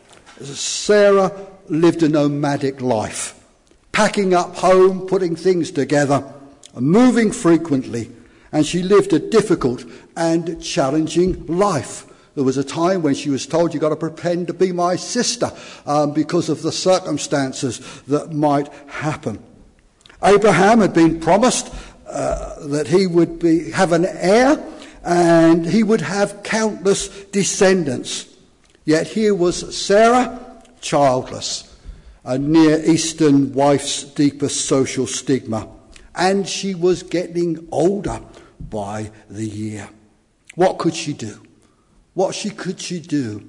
Sarah lived a nomadic life, packing up home, putting things together, moving frequently, and she lived a difficult and challenging life. There was a time when she was told, you've got to pretend to be my sister um, because of the circumstances that might happen. Abraham had been promised uh, that he would be have an heir, and he would have countless descendants. Yet here was Sarah, childless, a Near Eastern wife's deepest social stigma. And she was getting older by the year. What could she do? What she could she do?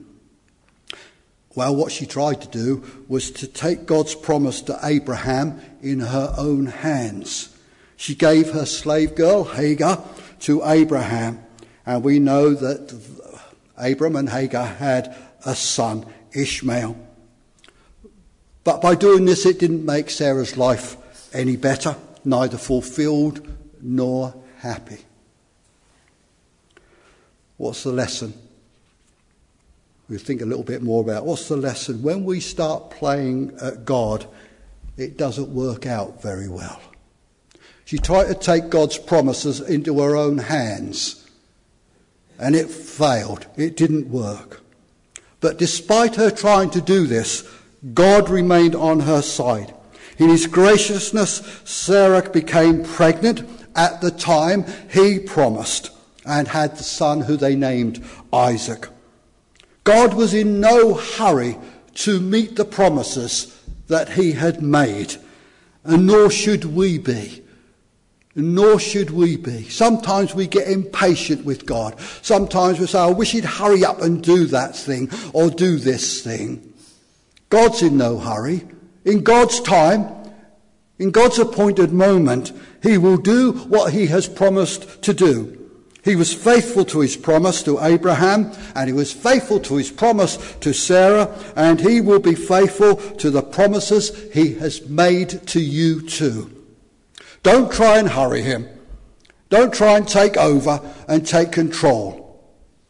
Well, what she tried to do was to take God's promise to Abraham in her own hands. She gave her slave girl, Hagar, to Abraham, and we know that Abram and Hagar had a son, Ishmael. But by doing this, it didn't make Sarah's life any better, neither fulfilled nor happy. What's the lesson? We think a little bit more about what's the lesson. When we start playing at God, it doesn't work out very well. She tried to take God's promises into her own hands, and it failed. It didn't work. But despite her trying to do this, God remained on her side. In his graciousness, Sarah became pregnant at the time he promised and had the son who they named Isaac. God was in no hurry to meet the promises that he had made, and nor should we be. Nor should we be. Sometimes we get impatient with God. Sometimes we say, I wish he'd hurry up and do that thing or do this thing. God's in no hurry. In God's time, in God's appointed moment, he will do what he has promised to do. He was faithful to his promise to Abraham, and he was faithful to his promise to Sarah, and he will be faithful to the promises he has made to you too. Don't try and hurry him. Don't try and take over and take control.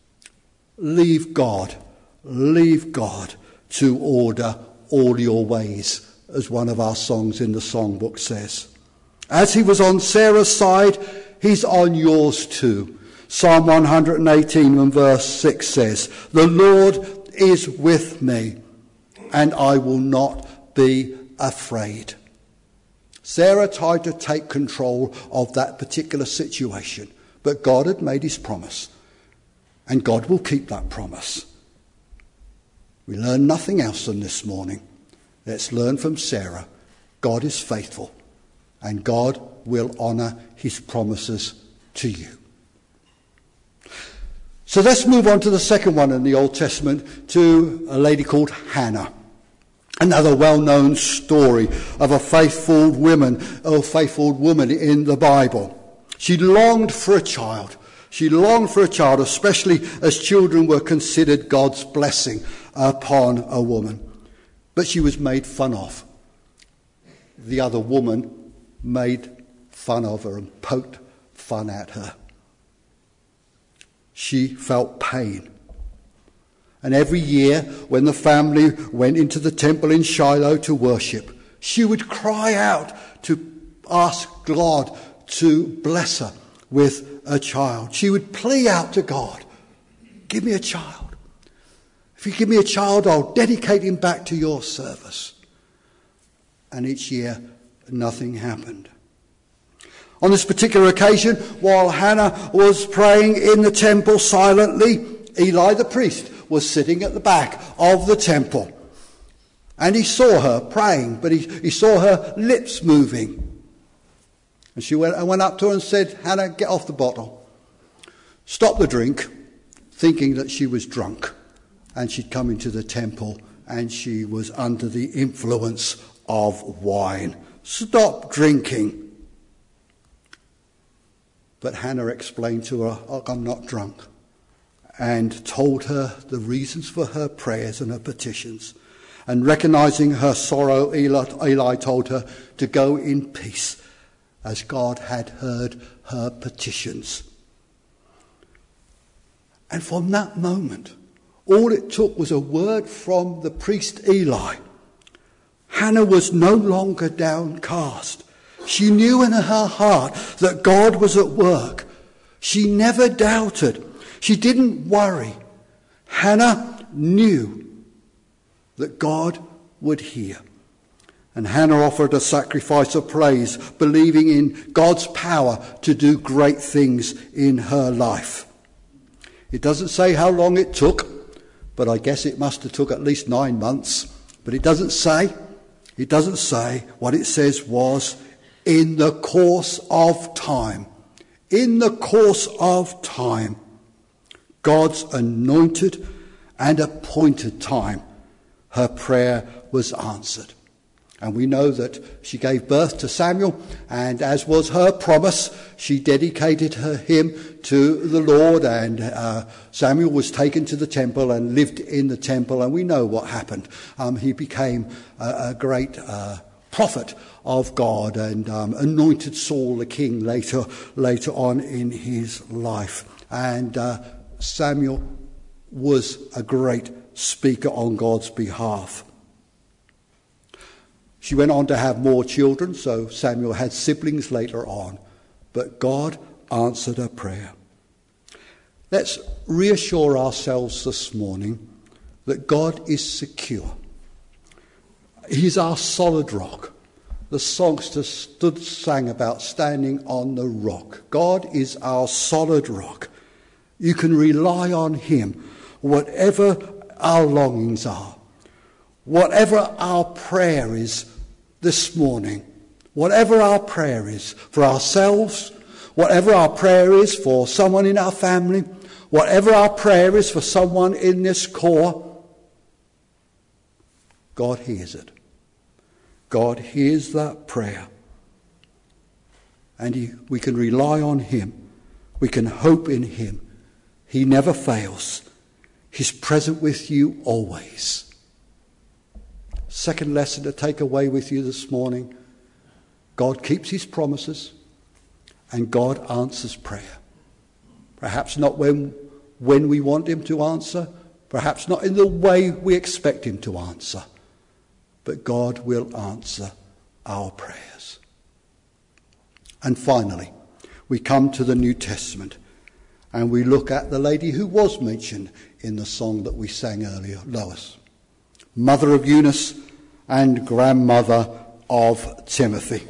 Leave God. Leave God to order all your ways, as one of our songs in the songbook says. As he was on Sarah's side, he's on yours too. Psalm one hundred eighteen and verse six says, the Lord is with me, and I will not be afraid. Sarah tried to take control of that particular situation, but God had made his promise, and God will keep that promise. We learn nothing else than this morning. Let's learn from Sarah. God is faithful, and God will honour his promises to you. So let's move on to the second one in the Old Testament, to a lady called Hannah. Another well-known story of a faithful woman, a faithful woman in the Bible. She longed for a child. She longed for a child, especially as children were considered God's blessing upon a woman. But she was made fun of. The other woman made fun of her and poked fun at her. She felt pain. And every year when the family went into the temple in Shiloh to worship, she would cry out to ask God to bless her with a child. She would plea out to God, give me a child. If you give me a child, I'll dedicate him back to your service. And each year, nothing happened. On this particular occasion, while Hannah was praying in the temple silently, Eli the priest was sitting at the back of the temple. And he saw her praying, but he, he saw her lips moving. And she went, I went up to her and said, Hannah, get off the bottle. Stop the drink, thinking that she was drunk. And she'd come into the temple and she was under the influence of wine. Stop drinking. But Hannah explained to her, oh, I'm not drunk. And told her the reasons for her prayers and her petitions. And recognizing her sorrow, Eli, Eli told her to go in peace, as God had heard her petitions. And from that moment, all it took was a word from the priest Eli. Hannah was no longer downcast. She knew in her heart that God was at work. She never doubted. She didn't worry. Hannah knew that God would hear. And Hannah offered a sacrifice of praise, believing in God's power to do great things in her life. It doesn't say how long it took, but I guess it must have took at least nine months. But it doesn't say. It doesn't say. What it says was, in the course of time. In the course of time. God's anointed and appointed time, her prayer was answered. And we know that she gave birth to Samuel, and as was her promise, she dedicated her, him to the Lord, and uh, Samuel was taken to the temple and lived in the temple, and we know what happened. Um, he became a, a great uh, prophet of God and um, anointed Saul the king later, later on in his life. And uh, Samuel was a great speaker on God's behalf. She went on to have more children, so Samuel had siblings later on. But God answered her prayer. Let's reassure ourselves this morning that God is secure. He's our solid rock. The songster stood sang about standing on the rock. God is our solid rock. You can rely on him, whatever our longings are. Whatever our prayer is this morning, whatever our prayer is for ourselves, whatever our prayer is for someone in our family, whatever our prayer is for someone in this corps, God hears it. God hears that prayer. And he, we can rely on him. We can hope in him. He never fails. He's present with you always. Second lesson to take away with you this morning. God keeps his promises and God answers prayer. Perhaps not when, when we want him to answer. Perhaps not in the way we expect him to answer. But God will answer our prayers. And finally, we come to the New Testament and we look at the lady who was mentioned in the song that we sang earlier, Lois, mother of Eunice and grandmother of Timothy.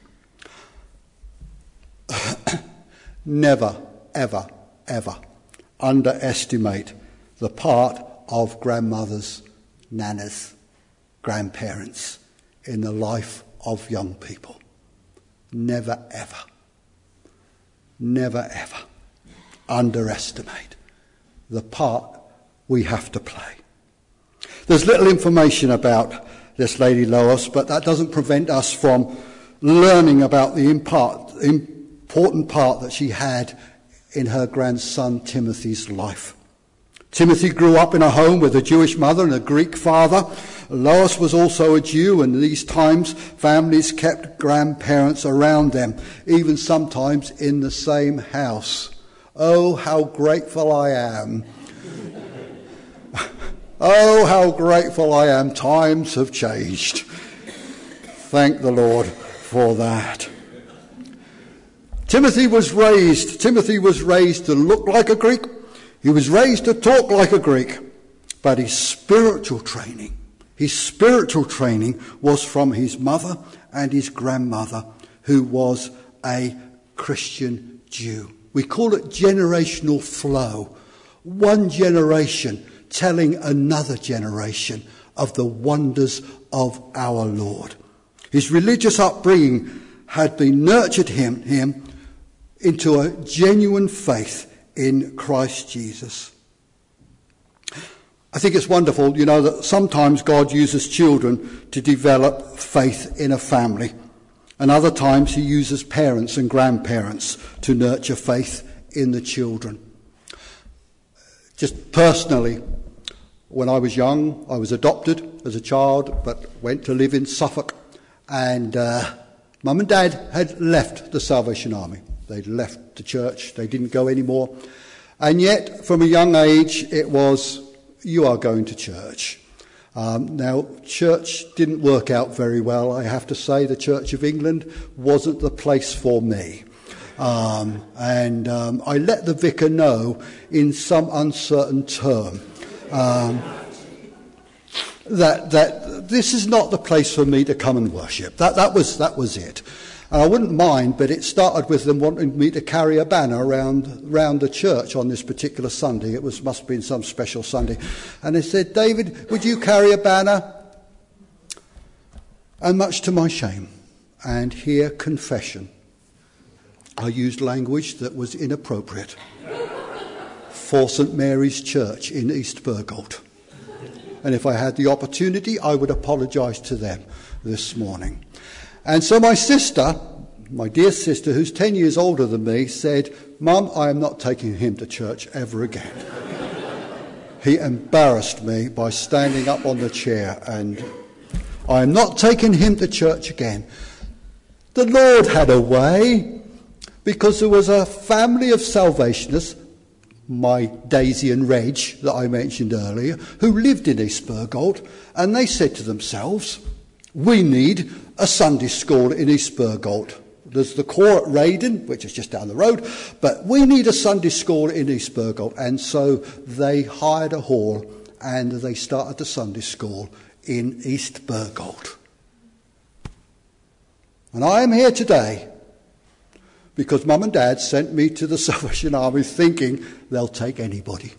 Never, ever, ever underestimate the part of grandmothers, nanas, grandparents in the life of young people. Never, ever, never, ever underestimate the part we have to play. There's little information about this lady Lois, but that doesn't prevent us from learning about the impart, important part that she had in her grandson Timothy's life. Timothy grew up in a home with a Jewish mother and a Greek father. Lois was also a Jew, and in these times families kept grandparents around them, even sometimes in the same house. Oh, how grateful I am. Oh, how grateful I am. Times have changed. Thank the Lord for that. Timothy was raised, Timothy was raised to look like a Greek. He was raised to talk like a Greek. But his spiritual training, his spiritual training was from his mother and his grandmother, who was a Christian Jew. We call it generational flow. One generation telling another generation of the wonders of our Lord. His religious upbringing had been nurtured him, him into a genuine faith in Christ Jesus. I think it's wonderful, you know, that sometimes God uses children to develop faith in a family, and other times he uses parents and grandparents to nurture faith in the children. Just personally, when I was young, I was adopted as a child, but went to live in Suffolk, and uh, Mum and Dad had left the Salvation Army. They'd left the church, they didn't go anymore. And yet, from a young age, it was, you are going to church. Um, now, church didn't work out very well, I have to say. The Church of England wasn't the place for me. Um, and um, I let the vicar know in some uncertain term um, that that this is not the place for me to come and worship. That that was that was it. And I wouldn't mind, but it started with them wanting me to carry a banner around, around the church on this particular Sunday. It was must have been some special Sunday. And they said, David, would you carry a banner? And much to my shame, and here confession, I used language that was inappropriate for St Mary's Church in East Bergholt. And if I had the opportunity, I would apologise to them this morning. And so my sister, my dear sister, who's ten years older than me, said, "Mum, I am not taking him to church ever again." He embarrassed me by standing up on the chair, and I am not taking him to church again. The Lord had a way, because there was a family of Salvationists, my Daisy and Reg that I mentioned earlier, who lived in East Burgold, and they said to themselves, "We need a Sunday school in East Burgold. There's the core at Raiden, which is just down the road, but we need a Sunday school in East Burgold." And so they hired a hall and they started the Sunday school in East Burgold. And I am here today because Mum and Dad sent me to the Salvation Army thinking they'll take anybody.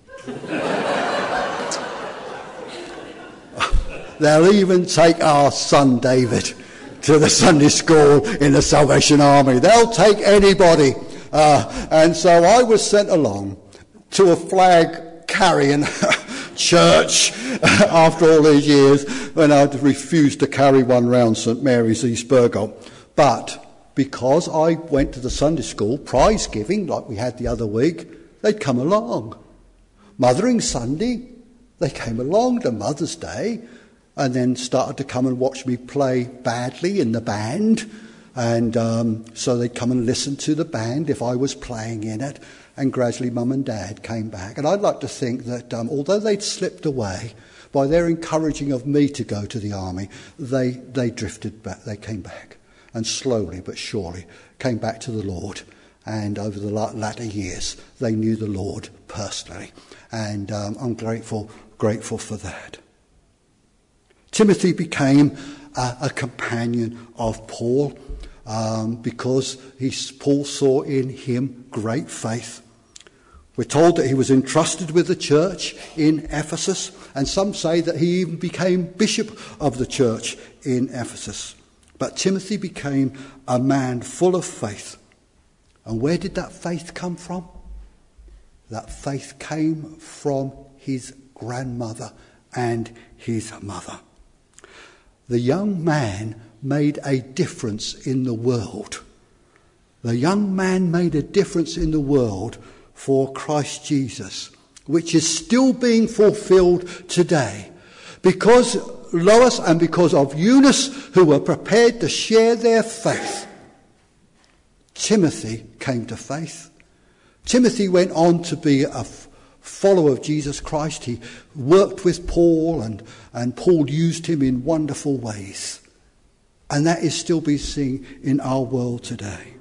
They'll even take our son David to the Sunday school in the Salvation Army. They'll take anybody. Uh, and so I was sent along to a flag-carrying church after all these years when I'd refused to carry one round St Mary's East Burgold. But because I went to the Sunday school prize giving like we had the other week, they'd come along. Mothering Sunday, they came along to Mother's Day, and then started to come and watch me play badly in the band. And um, so they'd come and listen to the band if I was playing in it. And gradually Mum and Dad came back. And I'd like to think that um, although they'd slipped away, by their encouraging of me to go to the army, they, they drifted back, they came back. And slowly but surely came back to the Lord. And over the latter years, they knew the Lord personally. And um, I'm grateful, grateful for that. Timothy became a, a companion of Paul um, because he, Paul saw in him great faith. We're told that he was entrusted with the church in Ephesus, and some say that he even became bishop of the church in Ephesus. But Timothy became a man full of faith. And where did that faith come from? That faith came from his grandmother and his mother. The young man made a difference in the world. The young man made a difference in the world for Christ Jesus, which is still being fulfilled today. Because Lois and because of Eunice, who were prepared to share their faith, Timothy came to faith. Timothy went on to be a follower of Jesus Christ. He worked with Paul, and, and Paul used him in wonderful ways. And that is still being seen in our world today.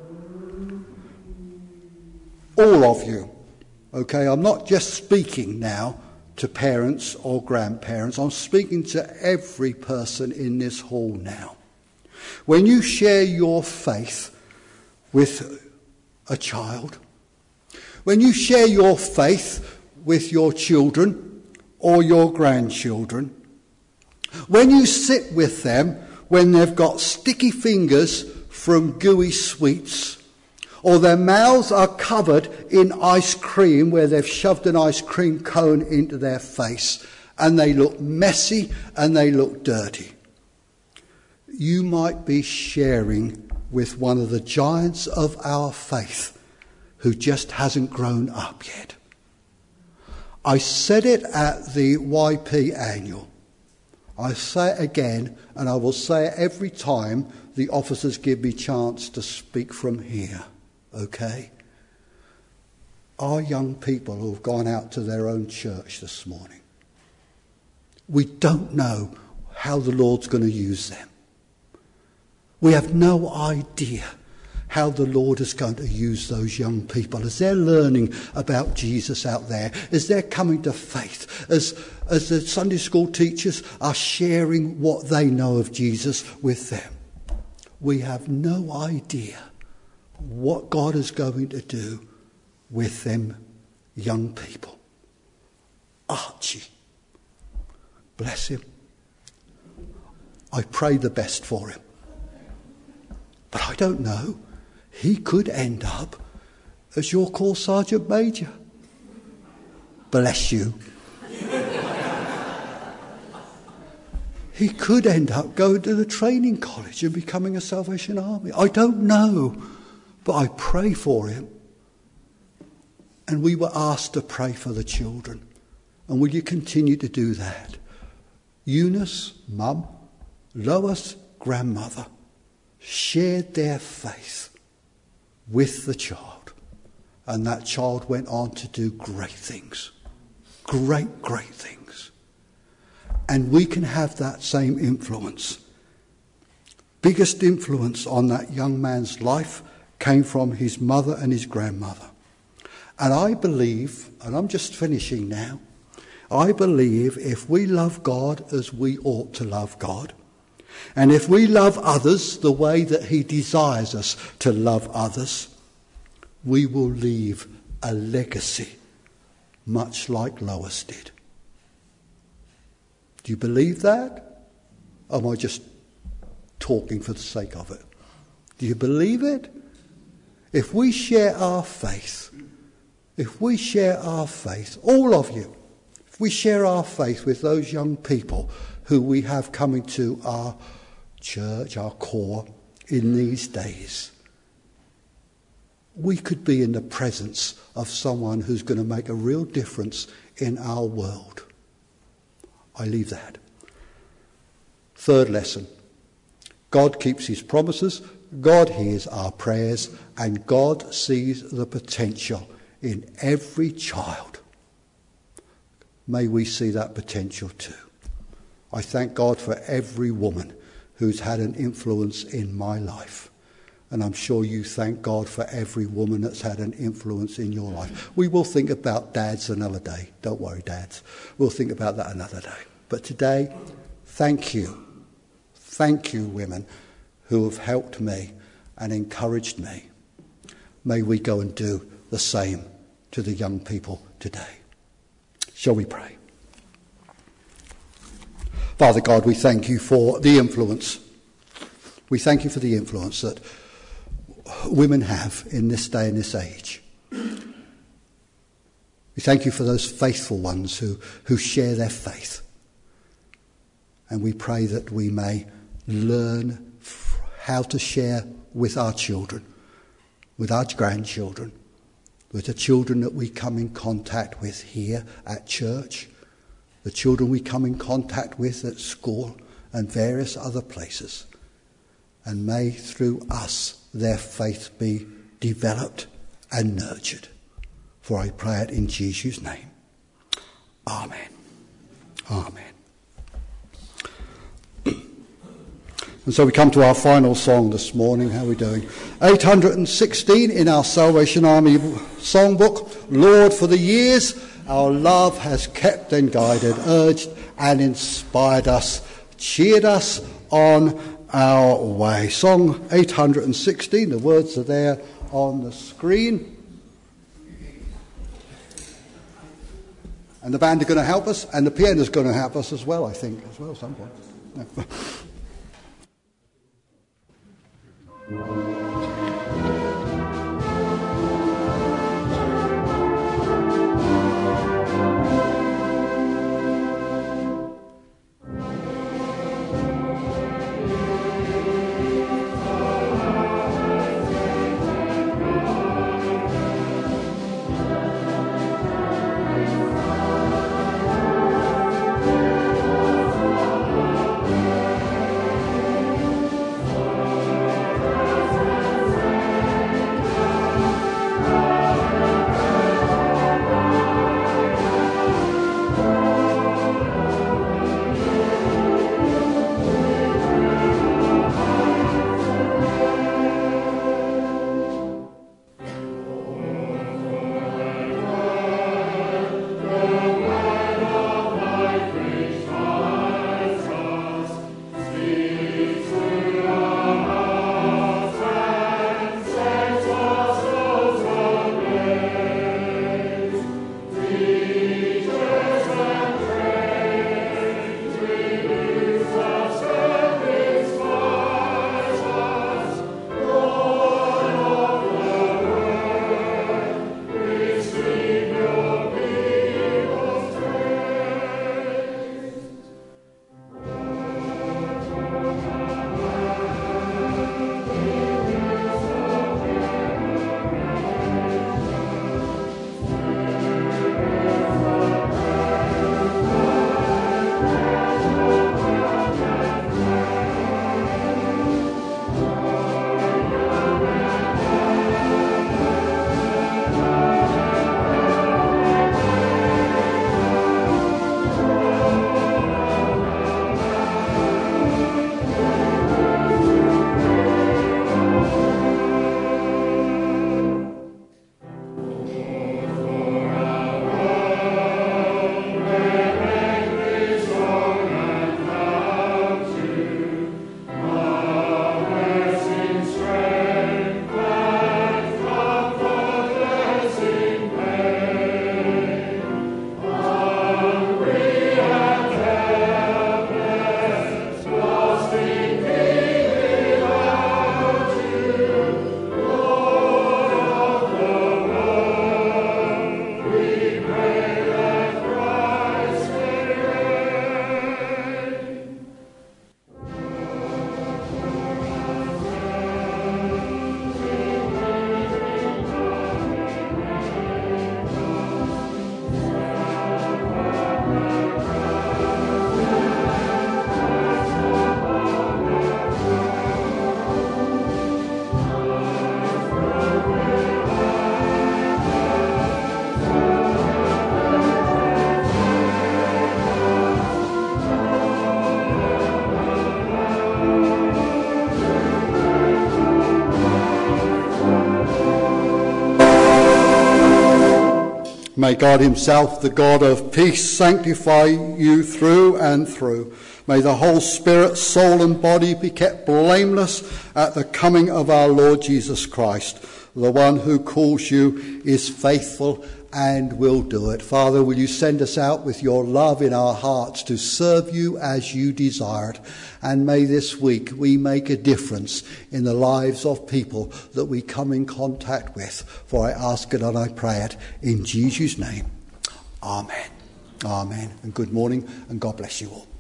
All of you, okay, I'm not just speaking now to parents or grandparents. I'm speaking to every person in this hall now. When you share your faith with a child, when you share your faith with your children or your grandchildren, when you sit with them when they've got sticky fingers from gooey sweets, or their mouths are covered in ice cream where they've shoved an ice cream cone into their face, and they look messy and they look dirty, you might be sharing with one of the giants of our faith who just hasn't grown up yet. I said it at the Y P annual. I say it again, and I will say it every time the officers give me a chance to speak from here, okay? Our young people who have gone out to their own church this morning, we don't know how the Lord's going to use them. We have no idea how the Lord is going to use those young people as they're learning about Jesus out there, as they're coming to faith, as, as the Sunday school teachers are sharing what they know of Jesus with them. We have no idea what God is going to do with them young people. Archie, bless him. I pray the best for him. But I don't know. He could end up as your call sergeant major. Bless you. He could end up going to the training college and becoming a Salvation Army. I don't know, but I pray for him. And we were asked to pray for the children. And will you continue to do that? Eunice, mum, Lois, grandmother, shared their faith with the child. And that child went on to do great things. Great, great things. And we can have that same influence. Biggest influence on that young man's life came from his mother and his grandmother. And I believe, and I'm just finishing now, I believe if we love God as we ought to love God, and if we love others the way that he desires us to love others, we will leave a legacy much like Lois did. Do you believe that? Or am I just talking for the sake of it? Do you believe it? If we share our faith, if we share our faith, all of you, if we share our faith with those young people who we have coming to our church, our core, in these days, we could be in the presence of someone who's going to make a real difference in our world. I leave that. Third lesson. God keeps his promises, God hears our prayers, and God sees the potential in every child. May we see that potential too. I thank God for every woman who's had an influence in my life. And I'm sure you thank God for every woman that's had an influence in your life. We will think about dads another day. Don't worry, dads. We'll think about that another day. But today, thank you. Thank you, women, who have helped me and encouraged me. May we go and do the same to the young people today. Shall we pray? Father God, we thank you for the influence. We thank you for the influence that women have in this day and this age. We thank you for those faithful ones who, who share their faith. And we pray that we may learn how to share with our children, with our grandchildren, with the children that we come in contact with here at church, the children we come in contact with at school and various other places. And may through us their faith be developed and nurtured. For I pray it in Jesus' name. Amen. Amen. And so we come to our final song this morning. How are we doing? eight hundred sixteen in our Salvation Army songbook. Lord, for the years our love has kept and guided, urged and inspired us, cheered us on our way. Song eight hundred sixteen, the words are there on the screen. And the band are going to help us, and the piano is going to help us as well, I think, as well at some point. No. Thank you. May God himself, the God of peace, sanctify you through and through. May the whole spirit, soul and body be kept blameless at the coming of our Lord Jesus Christ. The one who calls you is faithful and will do it. Father, will you send us out with your love in our hearts to serve you as you desired. And may this week we make a difference in the lives of people that we come in contact with. For I ask it and I pray it in Jesus' name. Amen. Amen. And good morning and God bless you all.